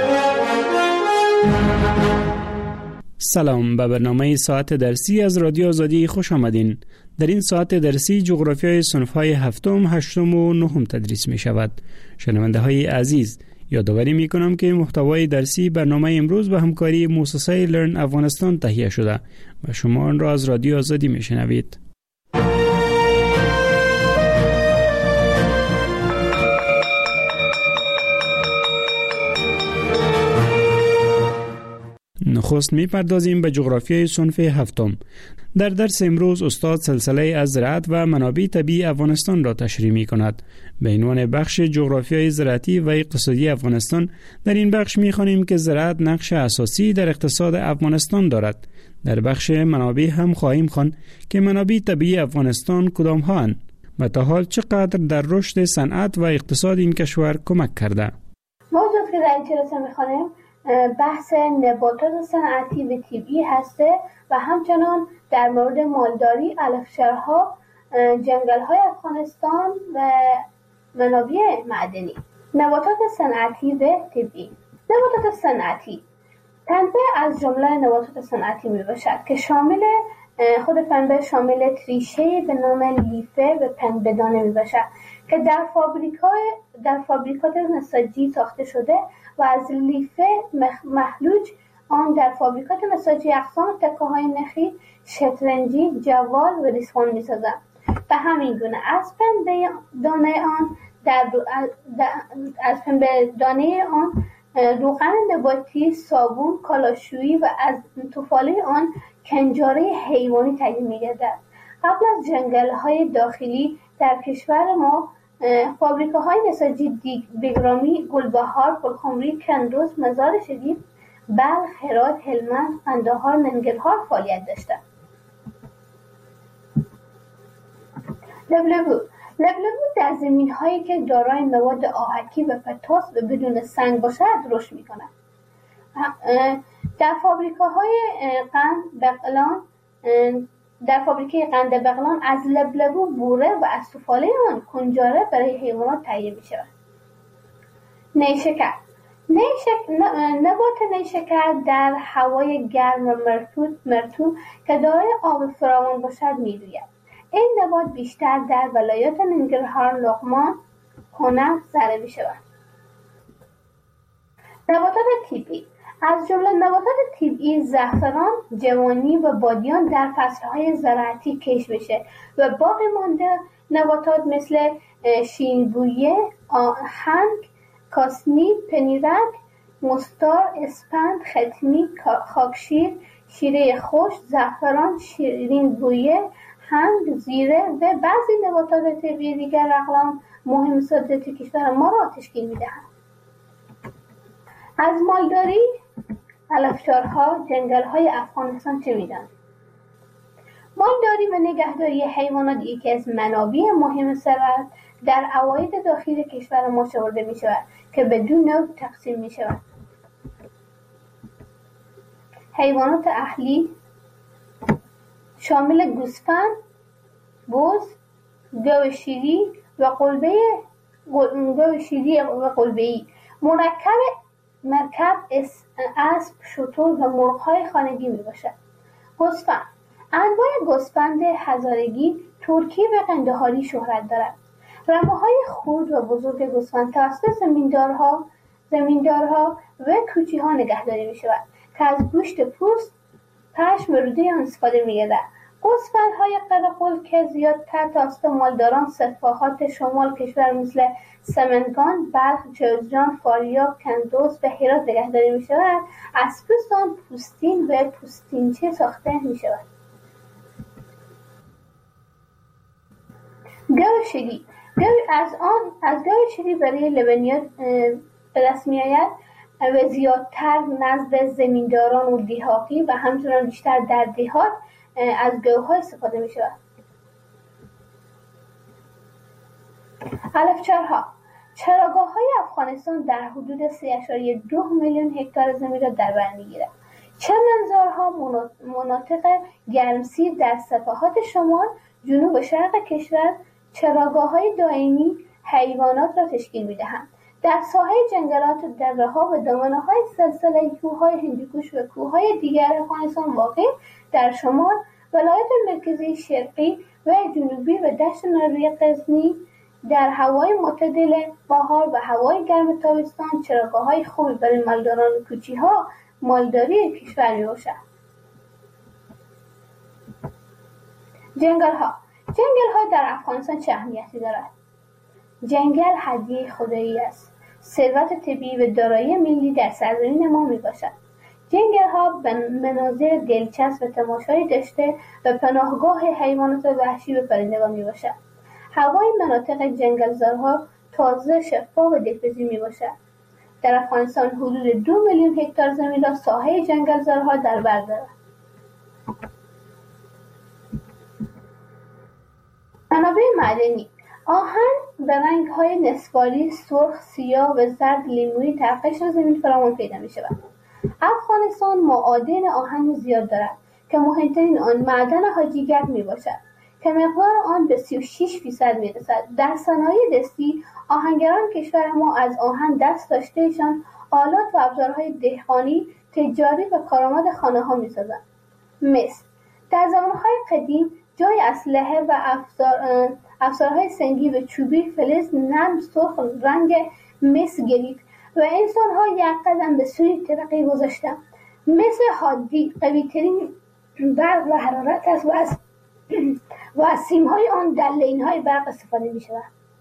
سلام، به برنامه ساعت درسی از رادیو آزادی خوش آمدین. در این ساعت درسی جغرافیای صنف‌های هفتم، هشتم و نهم تدریس می شود. شنونده های عزیز، یادآوری می کنم که محتوای درسی برنامه امروز به همکاری مؤسسه لرن افغانستان تهیه شده و شما آن را از رادیو آزادی می شنوید. نخست می پردازیم به جغرافیای صنف هفتم. در درس امروز استاد سلسله از زراعت و منابع طبیعی افغانستان را تشریح می کند. به عنوان بخش جغرافیای زراعتی و اقتصادی افغانستان، در این بخش می خوانیم که زراعت نقش اساسی در اقتصاد افغانستان دارد. در بخش منابع هم خواهیم خواند که منابع طبیعی افغانستان کدام ها اند و تا حال چقدر در رشد صنعت و اقتصاد این کشور کمک کرده. موضوعی که در این جلسه می خوانیم بحث نباتات صنعتی و طبیعی هسته و همچنان در مورد مالداری، علفشرها، جنگل‌های افغانستان و منابع معدنی. نباتات صنعتی و طبیعی. نباتات صنعتی. پنبه از جمله نباتات صنعتی می باشد که شامل خود پنبه شامل تریشه به نام لیفه و پنبه‌دانه می باشد که در فابریکای در فابریکات نساجی ساخته شده و از لیفه مخلوج آن در فابریکات نساجی اقسام تکه‌های نخی، شطرنجی، جوال و ریسمان می سازند. به همین گونه از پنبه دانه آن در از پنبه دانه آن روغن نباتی، صابون، کالاشویی و از توفاله آن کنجاره حیوانی تهیه می‌گردد. قبل از جنگل‌های داخلی در کشور ما فابریکه‌های نساجی دیگ، بگرامی، گلبهار، گلخمری، کندوز، مزار شریف، بلخ، هرات، هلمند، قندهار، ننگرهار فعالیت داشتند. لبلبو لبلبو در زمین‌هایی که دارای مواد آهکی و پتاس و بدون سنگ باشد رشد می‌کند. در فابریکه‌های قند بغلان در فابریکه قند بغلان از لبلبو بوره و از توفاله آن کنجاره برای حیوانات تهیه می‌شود. نیشکر نیشک... نبات نیشکر در هوای گرم و مرطوب مرطوب که دارای آب فراوان باشد می‌روید. این نبات بیشتر در ولایات ننگرهار، لغمان، کنر زرع می‌شود. نباتات طبیعی از جمله نباتات طبیعی زعفران، جوانی و بادیان در فصل‌های زراعتی کشت میشه و باقی مانده نباتات مثل شیرین‌بویه، آهنگ، کاسنی، پنیرک، مستار، اسپند، ختمی، خاکشیر، شیره خشک، زعفران، شیرین‌بویه، هنگ، زیره و بعضی نباتات طبیعی دیگر اقلام مهم صادراتی کشور ما را تشکیل می‌دهند. از مالداری، علفچارها، جنگل‌های افغانستان چه می‌دانید؟ مالداری و نگهداری حیوانات یکی از منابع مهم ثروت در عواید داخلی کشور ما شمرده می‌شود که به دو نوع تقسیم می‌شود. حیوانات اهلی شامل گوسفند، بز، گاو شیری و قلبه گاو شیری و قلبه‌ای، مرکب مرکب اسب، شتر و مرغ‌های خانگی میباشد. گوسفند انواع گوسفند هزارگی، ترکی و قندهاری شهرت دارد. رمه‌های خرد و بزرگ گوسفند توسط زمیندارها زمیندارها و کوچی‌ها نگهداری می‌شود که از گوشت پوست، پشم و روده آن استفاده می‌گردد. گوسفندهای قرقل که زیادتر توسط مالداران سفاحات شمال کشور مثل سمنگان، بلخ، جوزجان، فاریاب، کندوز و هرات نگهداری می‌شود، از پوست آن پوستین و پوستینچه ساخته می‌شود. گاو شیری گاو از آن از گاو شیری برای لبنیات به دست می‌آید و زیادتر نزد زمینداران و دیهاتی و همچنان بیشتر در دیهات از گاوها استفاده می شود. علفچارها چراگاه‌های افغانستان در حدود سه اشاریه دو میلیون هکتار زمین را در بر می‌گیرد. چمنزارها مناطق گرمسیر در سواحل شمال، جنوب و شرق کشور چراگاه‌های دائمی حیوانات را تشکیل می‌دهند. در ساحه جنگلات، دره‌ها و دامنه‌های سلسله کوه‌های هندوکش و کوه‌های دیگر افغانستان واقع در شمال، ولایات مرکزی، شرقی و جنوبی و دشت ناروی غزنی در هوای معتدل بهار و هوای گرم تابستان چراگاه‌های خوبی برای مالداران و کوچی‌ها مالداری کشور می‌باشد. جنگل‌ها جنگل‌ها در افغانستان چه اهمیتی دارد؟ جنگل هدیه خدایی است. ثروت طبیعی و دارایی ملی در سرزمین ما میباشد. جنگل‌ها به مناظر دلچسب و تماشایی داشته و پناهگاه حیوانات وحشی و پرندگان میباشد. هوای مناطق جنگلزارها تازه، شفاف و دلپذیر میباشد. در افغانستان حدود دو میلیون هکتار زمین را ساحه جنگلزارها در بر دارد. منابع معدنی آهن به رنگ‌های نصفاری، سرخ، سیاه و زرد لیمویی در قشر زمین فراوان پیدا می‌شود. افغانستان معادن آهن زیاد دارد که مهمترین آن معدن حاجیگرد میباشد که مقدار آن به سی و شش فیصد میرسد. در صنایع دستی آهنگران کشور ما از آهن دست داشتهشان آلات و ابزارهای دهقانی، تجاری و کارآمد خانه ها می سازند. مس در زمانهای قدیم جای اسلحه و افزار افزارهای سنگی و چوبی فلز نرم سرخ رنگ مس گرفت و انسان‌ها یک قدم به سوی ترقی گذاشتند. مس حادی قوی‌ترین برق و حرارت است و از و از سیم‌های آن در لین‌های برق استفاده می‌شود.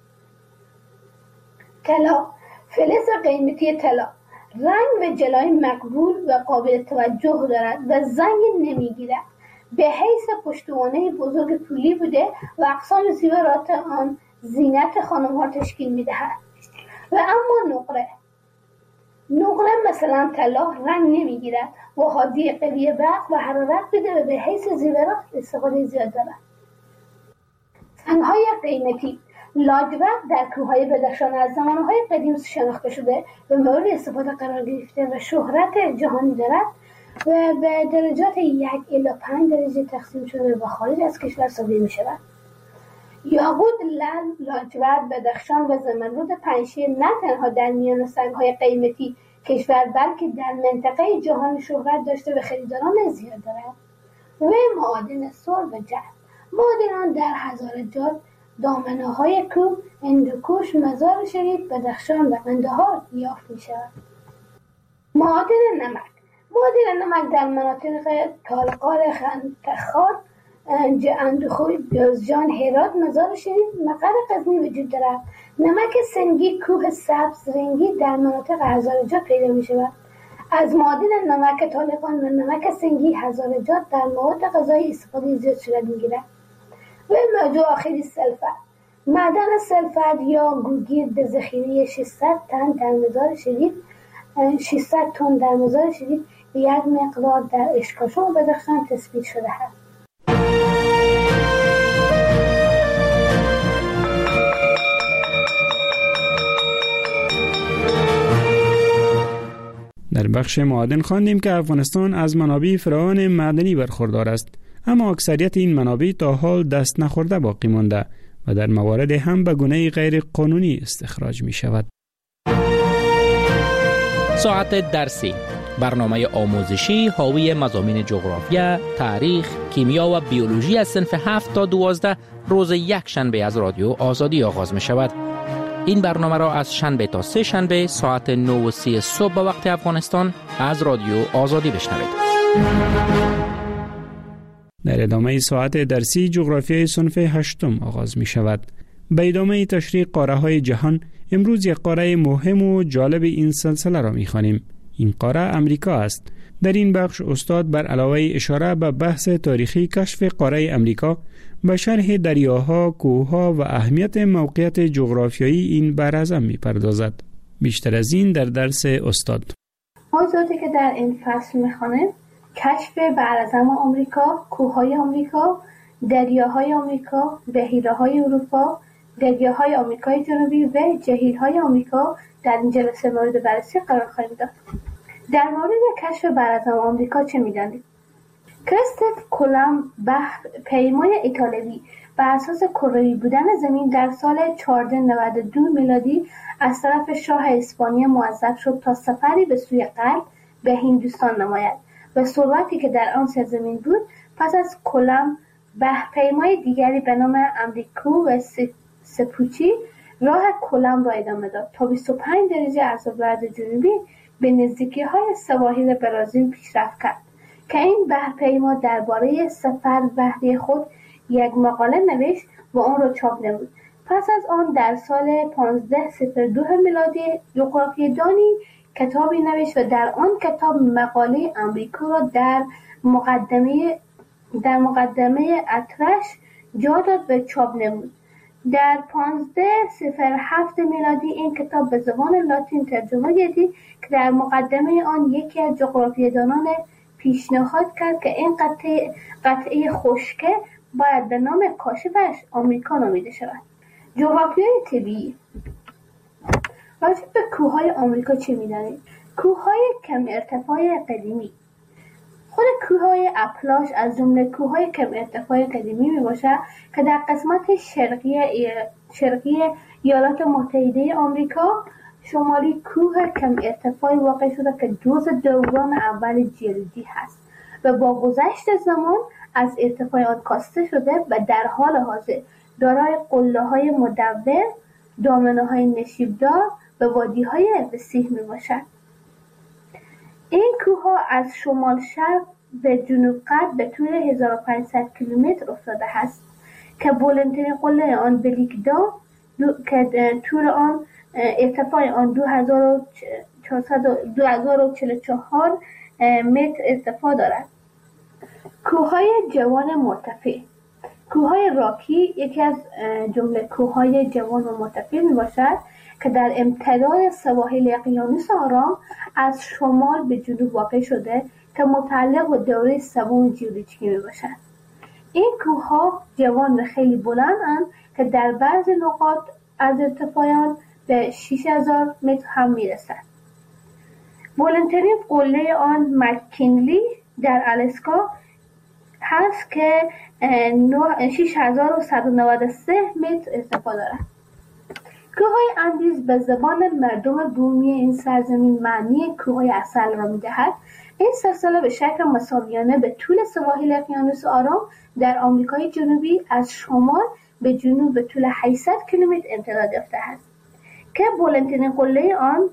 طلا فلز قیمتی طلا رنگ و جلای مقبول و قابل توجه دارد و زنگ نمیگیرد. به حیث پشتوانه بزرگ پولی بوده و اقسام زیورات آن زینت خانم‌ها تشکیل می‌دهد. و اما نقره نقره مثلا طلا رنگ نمیگیرد و حادی قوی برق و حرارت بده و به حیث زیورات استفاده زیاد دارد. سنگ‌های قیمتی لاجورد در کوههای بدخشان از زمانهای قدیم شناخته شده و مورد استفاده قرار گرفته و شهرت جهانی دارد و به درجات یک الی پنج درجه تقسیم شده و خارج از کشور صادر می شود. یاقوت، لعل، لاجورد، بدخشان و زمرد پنجشیر نه تنها در میان سنگ‌های قیمتی کشور بلکه در منطقه جهان شهرت داشته و خریداران زیاد دارد. و معادن سر و جرم معادن در هزارجات، دامنه‌های کوه، هندوکوش، مزار شریف، بدخشان و قندهار یافت می‌شود. معادن نمک معادن نمک در مناطق تالقار، خندخار، اندوخوی، بیازجان، هرات، مزار شریف، مقر غزنی وجود دارد. نمک سنگی کوه سبز رنگی در مناطق هزارجات پیدا می‌شود. از معادن نمک طالقان و نمک سنگی هزارجات در مواد غذایی استفاده زیاد صورت می‌گیرد. و موضوع آخری سلفر معدن سلفر یا گوگیر به ذخیره ششصد تن در مزار شریف ششصد تن در مزار شریف به یک مقدار در اشکاشان و بدخشان تثبیت شده است. در بخش معادن خواندیم که افغانستان از منابع فراوان معدنی برخوردار است، اما اکثریت این منابع تا حال دست نخورده باقی مانده و در موارد هم به گونه غیر قانونی استخراج می شود. ساعت درسی برنامه آموزشی حاوی مضامین جغرافیا، تاریخ، کیمیا و بیولوژی از صنف هفت تا دوازده روز یک شنبه از رادیو آزادی آغاز می شود. این برنامه را از شنبه تا سه شنبه ساعت نه و سی صبح به وقت افغانستان از رادیو آزادی بشنوید. در ادامه ساعت درسی جغرافیای صنف هشتم آغاز می شود. به ادامه تشریح قاره های جهان امروز یک قاره مهم و جالب این سلسله را می خوانیم. این قاره امریکا است. در این بخش استاد بر علاوه اشاره به بحث تاریخی کشف قاره امریکا به شرح دریاها، کوهها و اهمیت موقعیت جغرافیایی این براعظم می پردازد. بیشتر از این در درس استاد. موضوعاتی که در این فصل می خوانیم: کشف براعظم آمریکا، کوههای آمریکا، دریاهای آمریکا، بحیره‌های اروپا، دریاهای آمریکای جنوبی و جهیل‌های آمریکا در این جلسه مورد بررسی قرار خواهیم داد. در مورد کشف براعظم آمریکا چه می‌دانید؟ کریستوف کلمب بحر پیمای ایتالیایی بر اساس کروی بودن زمین در سال چهارصد و نود و دو میلادی از طرف شاه اسپانیا موظف شد تا سفری به سوی غرب به هندوستان نماید و ثروتی که در آن سرزمین بود پس از کلمب بحرپیمای دیگری به نام امریکو و سپوچی راه کلمب را ادامه داد تا بیست و پنج درجه از ابعاد جنوبی به نزدیکی‌های سواحل برزیل پیشرفت کرد که این بحرپیما درباره سفر بحری خود یک مقاله نوشت و آن را چاپ نمود. پس از آن در سال پانزده صفر دو میلادی جغرافیه‌دانی کتابی نوشت و در آن کتاب مقاله امریکا را در مقدمه در مقدمه اطرش جا داد و چاپ نمود. در پانزده صفر هفت میلادی این کتاب به زبان لاتین ترجمه گردید که در مقدمه آن یکی از جغرافیه‌دانان پیشنهاد کرد که این قطعه قطعه خشکه باید به نام کاشفش آمریکا نامیده شود. جغرافیای طبیعی. راجع به کوههای آمریکا چه می‌دانید؟ کوههای کم ارتفاع قدیمی خود کوههای اپلاش از جمله کوههای کم ارتفاع قدیمی می باشد که در قسمت شرقی شرقی ایالات متحده آمریکا شمالی کوه کم ارتفاعی واقع شده که جزء دوران اول جلدی هست و با گذشت زمان از ارتفاع آن کاسته شده و در حال حاضر دارای قله‌های مدور، دامنه‌های نشیبدار و وادی‌های وسیع میباشد. این کوه‌ها از شمال شرق به جنوب غرب به طول هزار و پانصد کیلومتر افتاده است که بلندترین قله آن بلیکدام که طول آن ارتفاع آن دو هزار و چهل و چهار متر ارتفاع دارد. کوههای جوان مرتفع. کوههای راکی یکی از جمله کوههای جوان و مرتفع می باشد که در امتداد سواحل اقیانوس آرام از شمال به جنوب واقع شده که متعلق به دوره سوم ژئولوژیکی می باشد. این کوهها جوان و خیلی بلندند که در بعض نقاط از ارتفاع آن به شش هزار متر هم می رسد. بلندترین قله آن مک‌کینلی در آلاسکا هست که شش هزار و صد و نود و سه متر ارتفاع دارد. کوههای اندیز به زبان مردم بومی این سرزمین معنی کوههای عسل را می‌دهد. این سلسله به شکل مساویانه به طول سواحل اقیانوس آرام در آمریکای جنوبی از شمال به جنوب به طول هشتصد کیلومتر امتداد یافته است که بلندترین قله آن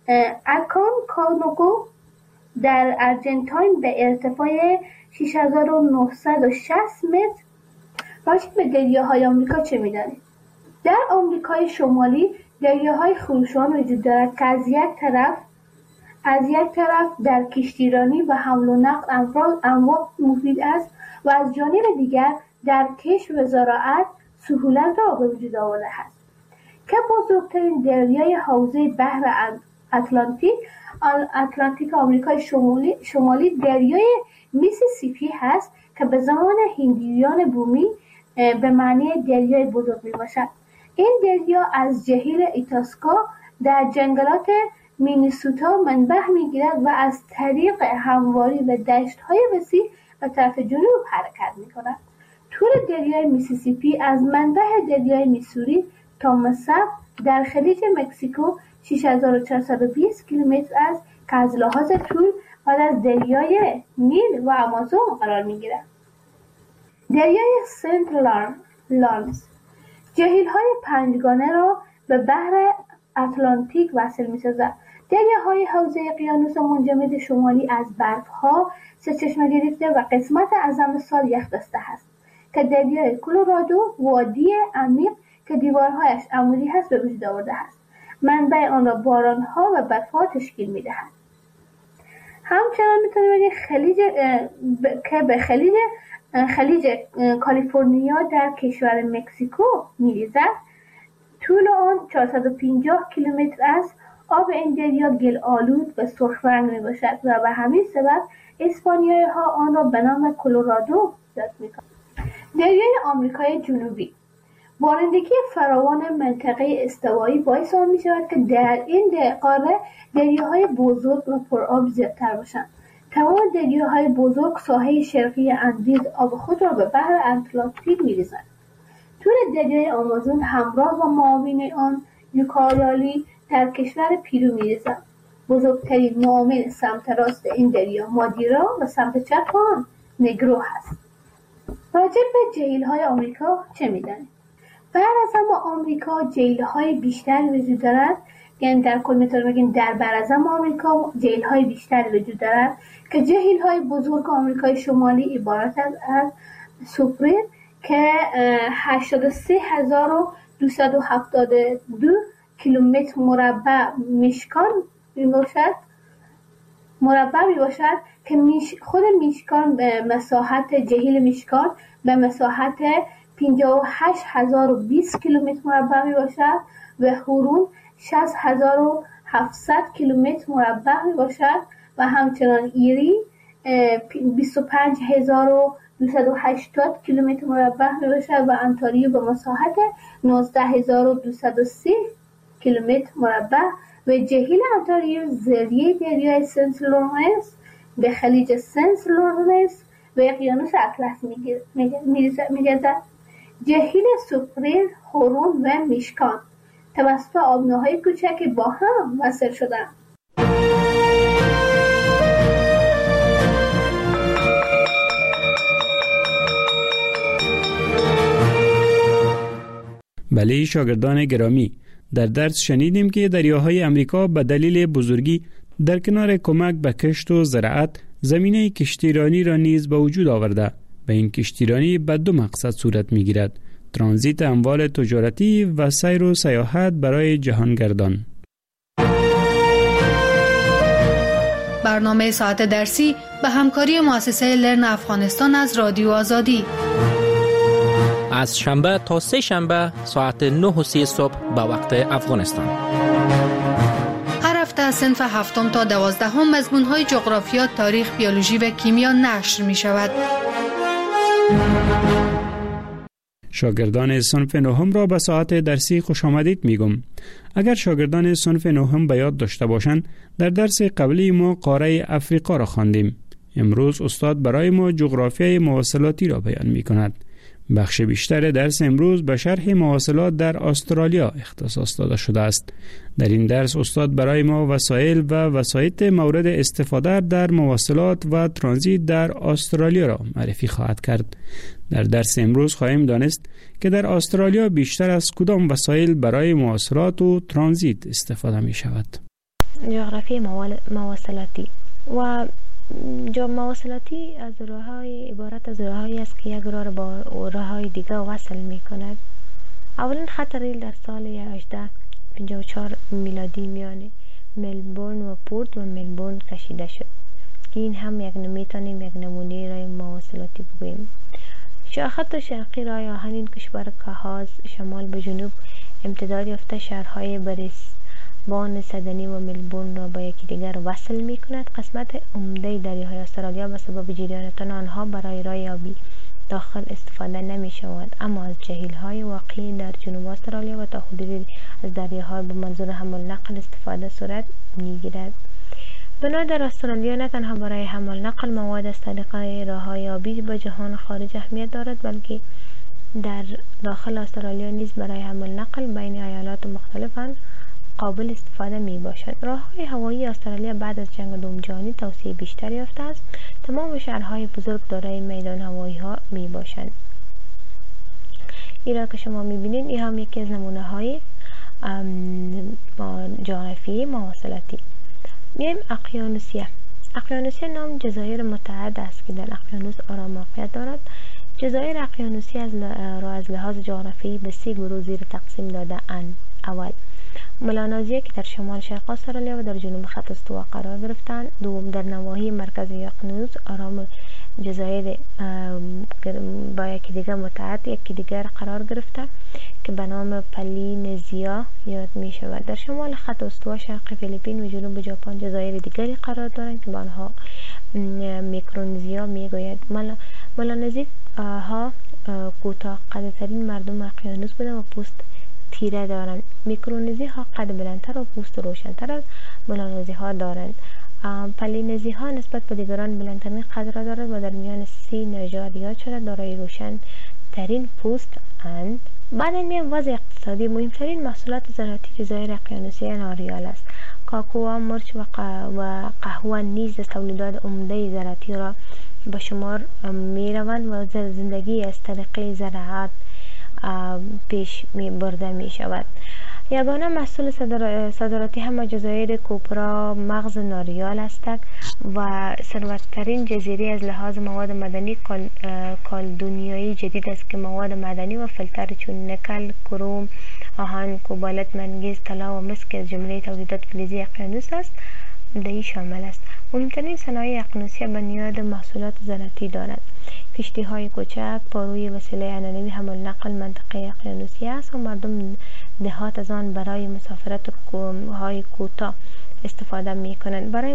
اکونکاگوآ در آرژانتین به ارتفاع شش هزار و نهصد و شصت متر. راجع به دریاهای آمریکا چه می‌دانید؟ در آمریکای شمالی دریاهای خروشان وجود دارد که از یک طرف از یک طرف در کشتیرانی و حمل و نقل انواع مفید است و از جانب دیگر در کشت و زراعت سهولت را به وجود آورده است که بزرگترین دریای حوزه بحر اتلانتیک اتلانتیک آمریکای شمالی شمالی دریای میسیسیپی هست که به زمان هندیان بومی به معنی دریای بزرگ می باشد. این دریا از جهیل ایتاسکا در جنگلات مینیسوتا منبع می گیرد و از طریق همواری و دشت های وسیع به طرف جنوب حرکت می کند. طول دریای میسیسیپی از منبع دریای میسوری تا مصب در خلیج مکزیکو شش هزار و چهارصد و بیست کیلومتر است که از لحاظ طول بعد از دریای نیل و آمازون قرار می گیرد. دریای سنت لارنس جهیل‌های پنجگانه را به بحر اتلانتیک وصل می‌سازد. دریاهای حوزه اقیانوس منجمد شمالی از برف‌ها سرچشمه گرفته و قسمت اعظم سال یخ بسته است که دریای کلرادو وادی عمیق که دیوارهایش عمودی هست به وجود آورده است. منبع آن را باران‌ها و برف‌ها تشکیل می‌دهد. همچنان می‌تونیم بگیم خلیج که به خلیج خلیج کالیفرنیا در کشور مکزیکو می‌ریزد. طول آن چهارصد و پنجاه کیلومتر است. آب این دریا گل آلود و سرخ رنگ میباشد و به همین سبب اسپانیایی ها آن را به نام کلرادو یاد میکنند. دریای آمریکای جنوبی بارندگی فراوان منطقه استوایی باعث آن می شود که در این قاره دریاهای بزرگ و پرآب زیادتر باشند. تمام دریاهای بزرگ ساحه شرقی اندیز آب خود را به بحر اتلانتیک می‌ریزند. طول دریای آمازون همراه با معاون آن یوکالیالی در کشور پیرو می‌ریزد. بزرگترین معاون سمت راست این دریا مادیرا و سمت چپ آن نگرو هست. راجع به جهیل‌های آمریکا چه می‌دانید؟ بعد از اما آمریکا جهیل‌های بیشتر وجود دارد، یعنی در کل میتونیم بگیم در برازم آمریکا جهیل‌های بیشتری وجود دارد که جهیل‌های بزرگ آمریکای شمالی عبارت از سوپرین که هشتاد و سه هزار و دویست و هفتاد و دو کیلومتر مربع میشکان میباشد مربع میباشد که میش خود میشکان به مساحت جهیل میشکان به مساحت پنجاه و هشت هزار و بیست کیلومتر مربع میباشد و هورون شصت هزار و هفتصد کیلومتر مربع میباشد و همچنان ایری بیست و پنج هزار و دویست و هشتاد کیلومتر مربع میباشد و انتاریو به مساحت نوزده هزار و دویست و سی کیلومتر مربع و جهیل انتاریو ذریعه دریای سنت لارنس به خلیج سنت لورنس و اقیانوس اطلس می‌گذرد. جهیل سوپریر، هورون و میشکان توسط آبناهای کوچک با هم وصل شدند. بله شاگردان گرامی، در درس شنیدیم که دریاهای امریکا به دلیل بزرگی در کنار کمک به کشت و زراعت زمینه کشتیرانی را نیز به وجود آورده و این کشتیرانی به دو مقصد صورت می گیرد: ترانزیت اموال تجارتی و سیر و سیاحت برای جهانگردان. برنامه ساعت درسی به همکاری مؤسسه لرن افغانستان از رادیو آزادی از شنبه تا سه شنبه ساعت نه و سی صبح به وقت افغانستان. هر هفته از صنف هفتم تا دوازدهم مضمون‌های جغرافیا، تاریخ، بیولوژی و کیمیا نشر می شود. شاگردان صنف نهم را به ساعت درسی خوش آمدید میگم. اگر شاگردان صنف نهم به یاد داشته باشند، در درس قبلی ما قاره افریقا را خواندیم. امروز استاد برای ما جغرافیای مواصلاتی را بیان می کند. بخش بیشتر درس امروز به شرح مواصلات در استرالیا اختصاص داده شده است. در این درس استاد برای ما وسایل و وسایط مورد استفاده در مواصلات و ترانزیت در استرالیا را معرفی خواهد کرد. در درس امروز خواهیم دانست که در استرالیا بیشتر از کدام وسایل برای مواصلات و ترانزیت استفاده می شود. جغرافی مواصلاتی و جا مواصلاتی از راه‌های عبارت از راه‌هایی است که یک راه را با راه‌های دیگر وصل می‌کند. اولین خط ریل در سال هزار و هشتصد و پنجاه و چهار میلادی میان ملبورن و پورت و ملبورن کشیده شد که این هم یک نمیتونیم یک نمونه راه مواصلاتی بگوییم. شاخط شرقی راه آهن این کشور کاهاز شمال به جنوب امتداد یافته شهرهای بریس بان سدنی و ملبورن را با یکی دیگر وصل می کند. قسمت عمده دریاهای استرالیا به سبب جریان تن آنها برای راه آبی داخل استفاده نمی شود، اما از جهیل های واقعی در جنوب استرالیا و تا حدودی از دریاها به منظور حمل نقل استفاده صورت می گیرد. بنا در استرالیا نه تنها برای حمل نقل مواد از طریق راههای آبی به جهان خارج اهمیت دارد، بلکه در داخل استرالیا نیز برای حمل نقل بین ایالات مختلف قابل استفاده می باشد. راههای هوایی استرالیا بعد از جنگ دوم جهانی توسعه بیشتر یافته است. تمام شهرهای بزرگ دارای میدان هوایی ها می باشند. این را که شما می بینید این هم یکی از نمونه های جغرافی مواصلاتی. میایم اقیانوسیه. اقیانوسیه نام جزایر متعدد است که در اقیانوس آرام موقعیت دارد. جزایر اقیانوسی از را از لحاظ جغرافیایی به سه گروه زیر تقسیم داده اند. اول، ملانزیه که در شمال شرق استرالیا و در جنوب خط استوا قرار گرفتند. دوم، در نواحی مرکزی اقیانوس آرام جزایر با یکی دیگر متعدد یکی دیگر قرار گرفته که به نام پلینزیا یاد می شود. در شمال خط استوا شرق فیلیپین و جنوب ژاپن جزایر دیگری قرار دارند که به آنها میکرونزیا می گوید. ملانزی ها کوتاه قدترین مردم اقیانوس بودند و پوست تیره دارند. میکرونزی ها قد بلندتر و پوست روشنتر از ملانزی ها دارند. پلینزی ها نسبت به دیگران بلندترین قد را دارد و در میان سی نژاد یاد شده دارای روشن ترین پوست اند. بعد میان وضع اقتصادی. مهمترین محصولات زراعتی جزایر اقیانوسی ناریال است. کاکائو، مرچ و قهوه نیز از تولیدات عمده زراعتی را به شمار می روند و زندگی از طریق زراعت پیش می برده می شود. یگانه محصول صادراتی همه جزایر کوپرا مغز ناریال است و ثروتترین جزیره از لحاظ مواد مدنی کالدونیایی جدید است که مواد مدنی و فلتر چون نکل، کروم، آهن، کوبالت، منگیز، طلا و مس که از جمله تولیدات فلزی اقیانوس است در این شامل است. مهمترین صنایع اقیانوسی بنیاد محصولات زراعتی دارد. کشتی های کوچک پاروی وسیله عنعنوی حمل نقل منطقه اقیانوسی است و مردم دهات از آن برای مسافرت های کوتاه استفاده می کنند. برای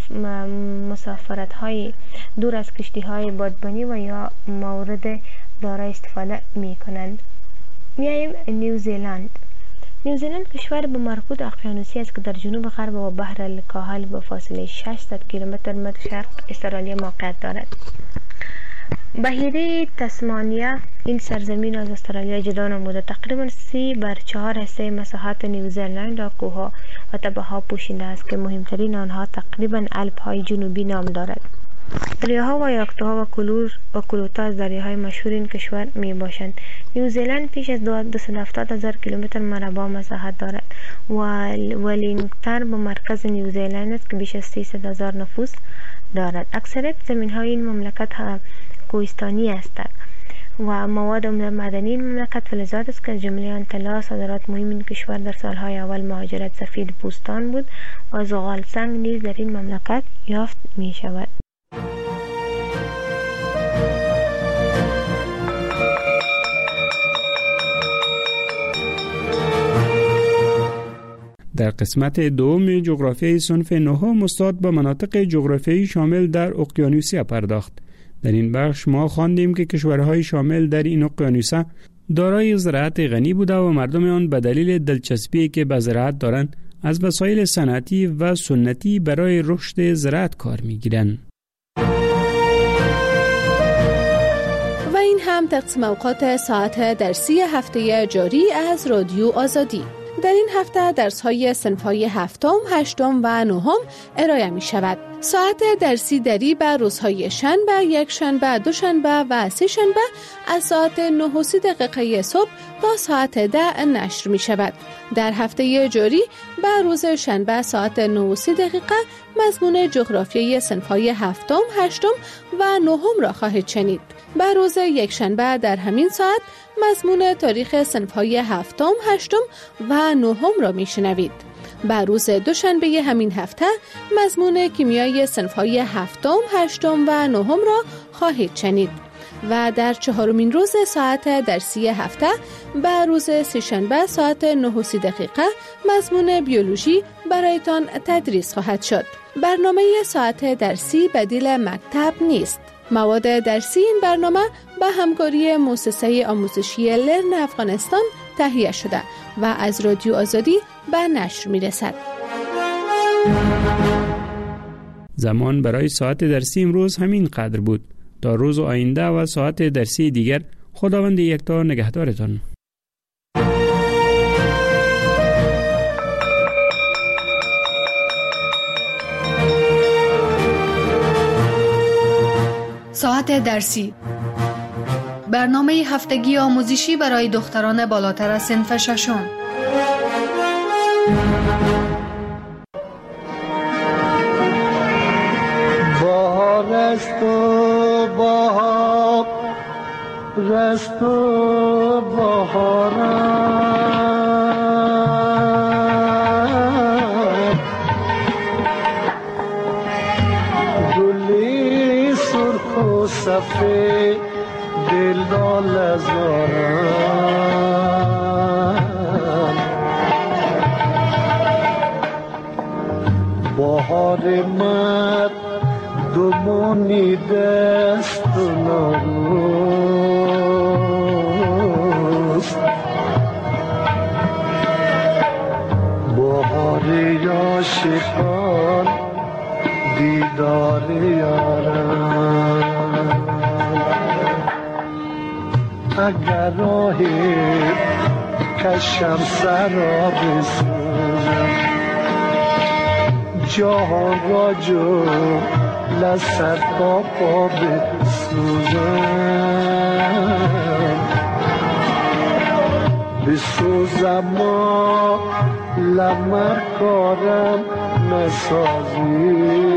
مسافرت های دور از کشتی های بادبانی و یا مورد دارا استفاده می کنند. میایم نیوزیلند. نیوزیلند کشور به مربوط اقیانوسی است که در جنوب غرب و بحر الکاهل به فاصله ششصد کیلومتر مد شرق استرالیا موقعیت دارد. بحیره تسمانیا این سرزمین از استرالیا جدا نموده تقریبا سی بر چهار حصه مساحت نیوزیلند را کوهها و تپه‌ها پوشیده است که مهمترین آنها تقریبا الپ‌های جنوبی نام دارد. دریاها و یاکتوها و کلور و کلوتا از دریاهای مشهور این کشور می باشند. نیوزیلند پیش از دویست و هفتاد هزار کیلومتر مربع مساحت دارد و ولینگتن به مرکز نیوزیلند است که بیش از سیصد هزار نفوس دارد. اکثریت زمین‌های این مملکت کوهستانی هستند و مواد معدنی این مملکت فلزات است که از جمله آن طلا صادرات مهم این کشور در سالهای اول مهاجرت سفید پوستان بود و زغال سنگ نیز در این مملکت یافت می شود. در قسمت دوم جغرافیای صنف نهم استاد به مناطق جغرافیایی شامل در اقیانوسیا پرداخت. در این بخش ما خواندیم که کشورهای شامل در این اقیانوسه دارای زراعت غنی بوده و مردم آن به دلیل دلچسبی که به زراعت دارند از وسایل صنعتی و سنتی برای رشد زراعت کار می‌گیرند. و این هم تقسیم اوقات ساعت درسی هفته جاری از رادیو آزادی. در این هفته درس‌های صنف‌های هفتم، هشتم و نهم ارائه می شود. ساعت درسی دری به روزهای شنبه، یک شنبه، دو شنبه و سه شنبه از ساعت نه و سی دقیقه صبح تا ساعت ده نشر می شود. در هفته جاری به روز شنبه ساعت نه و سی دقیقه مضمون جغرافیای صنف‌های هفتم، هشتم و نهم را خواهید شنید. به روز یک شنبه در همین ساعت مضمون تاریخ صنف‌های هفتم، هشتم و نهم را میشنوید. به روز دوشنبه همین هفته مضمون کیمیای صنف‌های هفتم، هشتم و نهم را خواهید شنید. و در چهارمین روز ساعت درسی هفته به روز سه‌شنبه ساعت نه و سی دقیقه مضمون بیولوژی برایتان تدریس خواهد شد. برنامه ساعت درسی بدیل مکتب نیست. مواد درسی این برنامه به همکاری مؤسسه آموزشی لرن افغانستان تهیه شده و از رادیو آزادی به نشر می رسد. زمان برای ساعت درسی امروز همین قدر بود. تا روز آینده و ساعت درسی دیگر خداوند یکتا نگهدارتان. ساعت درسی، برنامه هفتگی آموزشی برای دختران بالاتر از صنف ششم. بهار است و بهار است و بهارم گلی سرخ و سفید دلال ازارم بهار مرد دمونی دست و ناروز بهار عاشقان دیدار یارم اگر راهی کشم سرا بسوزم جهان را جو لسر تا پا بسوزم بسوزم ما لمر کارم نسازی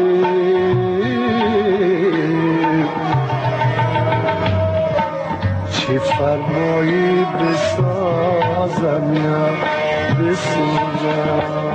چی فرمایی بسازم یا بسوزم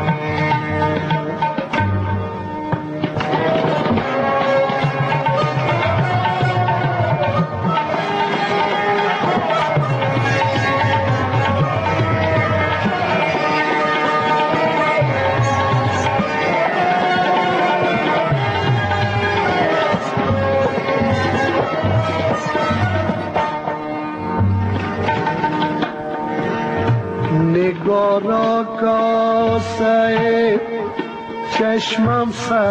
نگارا کاسه چشمم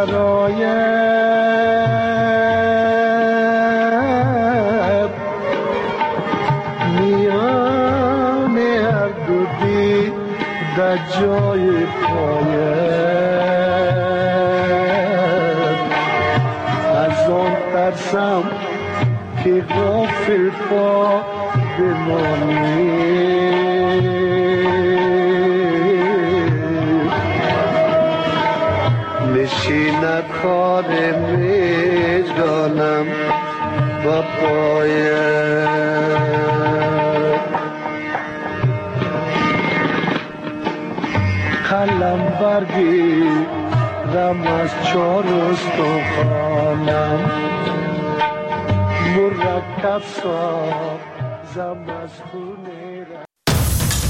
سرایت میان هر دو دی در جای پایت از آن ترسم که غافل پا بمانی نشیند کار میزگانم با پایت قلم برگی رم از چار استخوانم مرکب سازم از خونه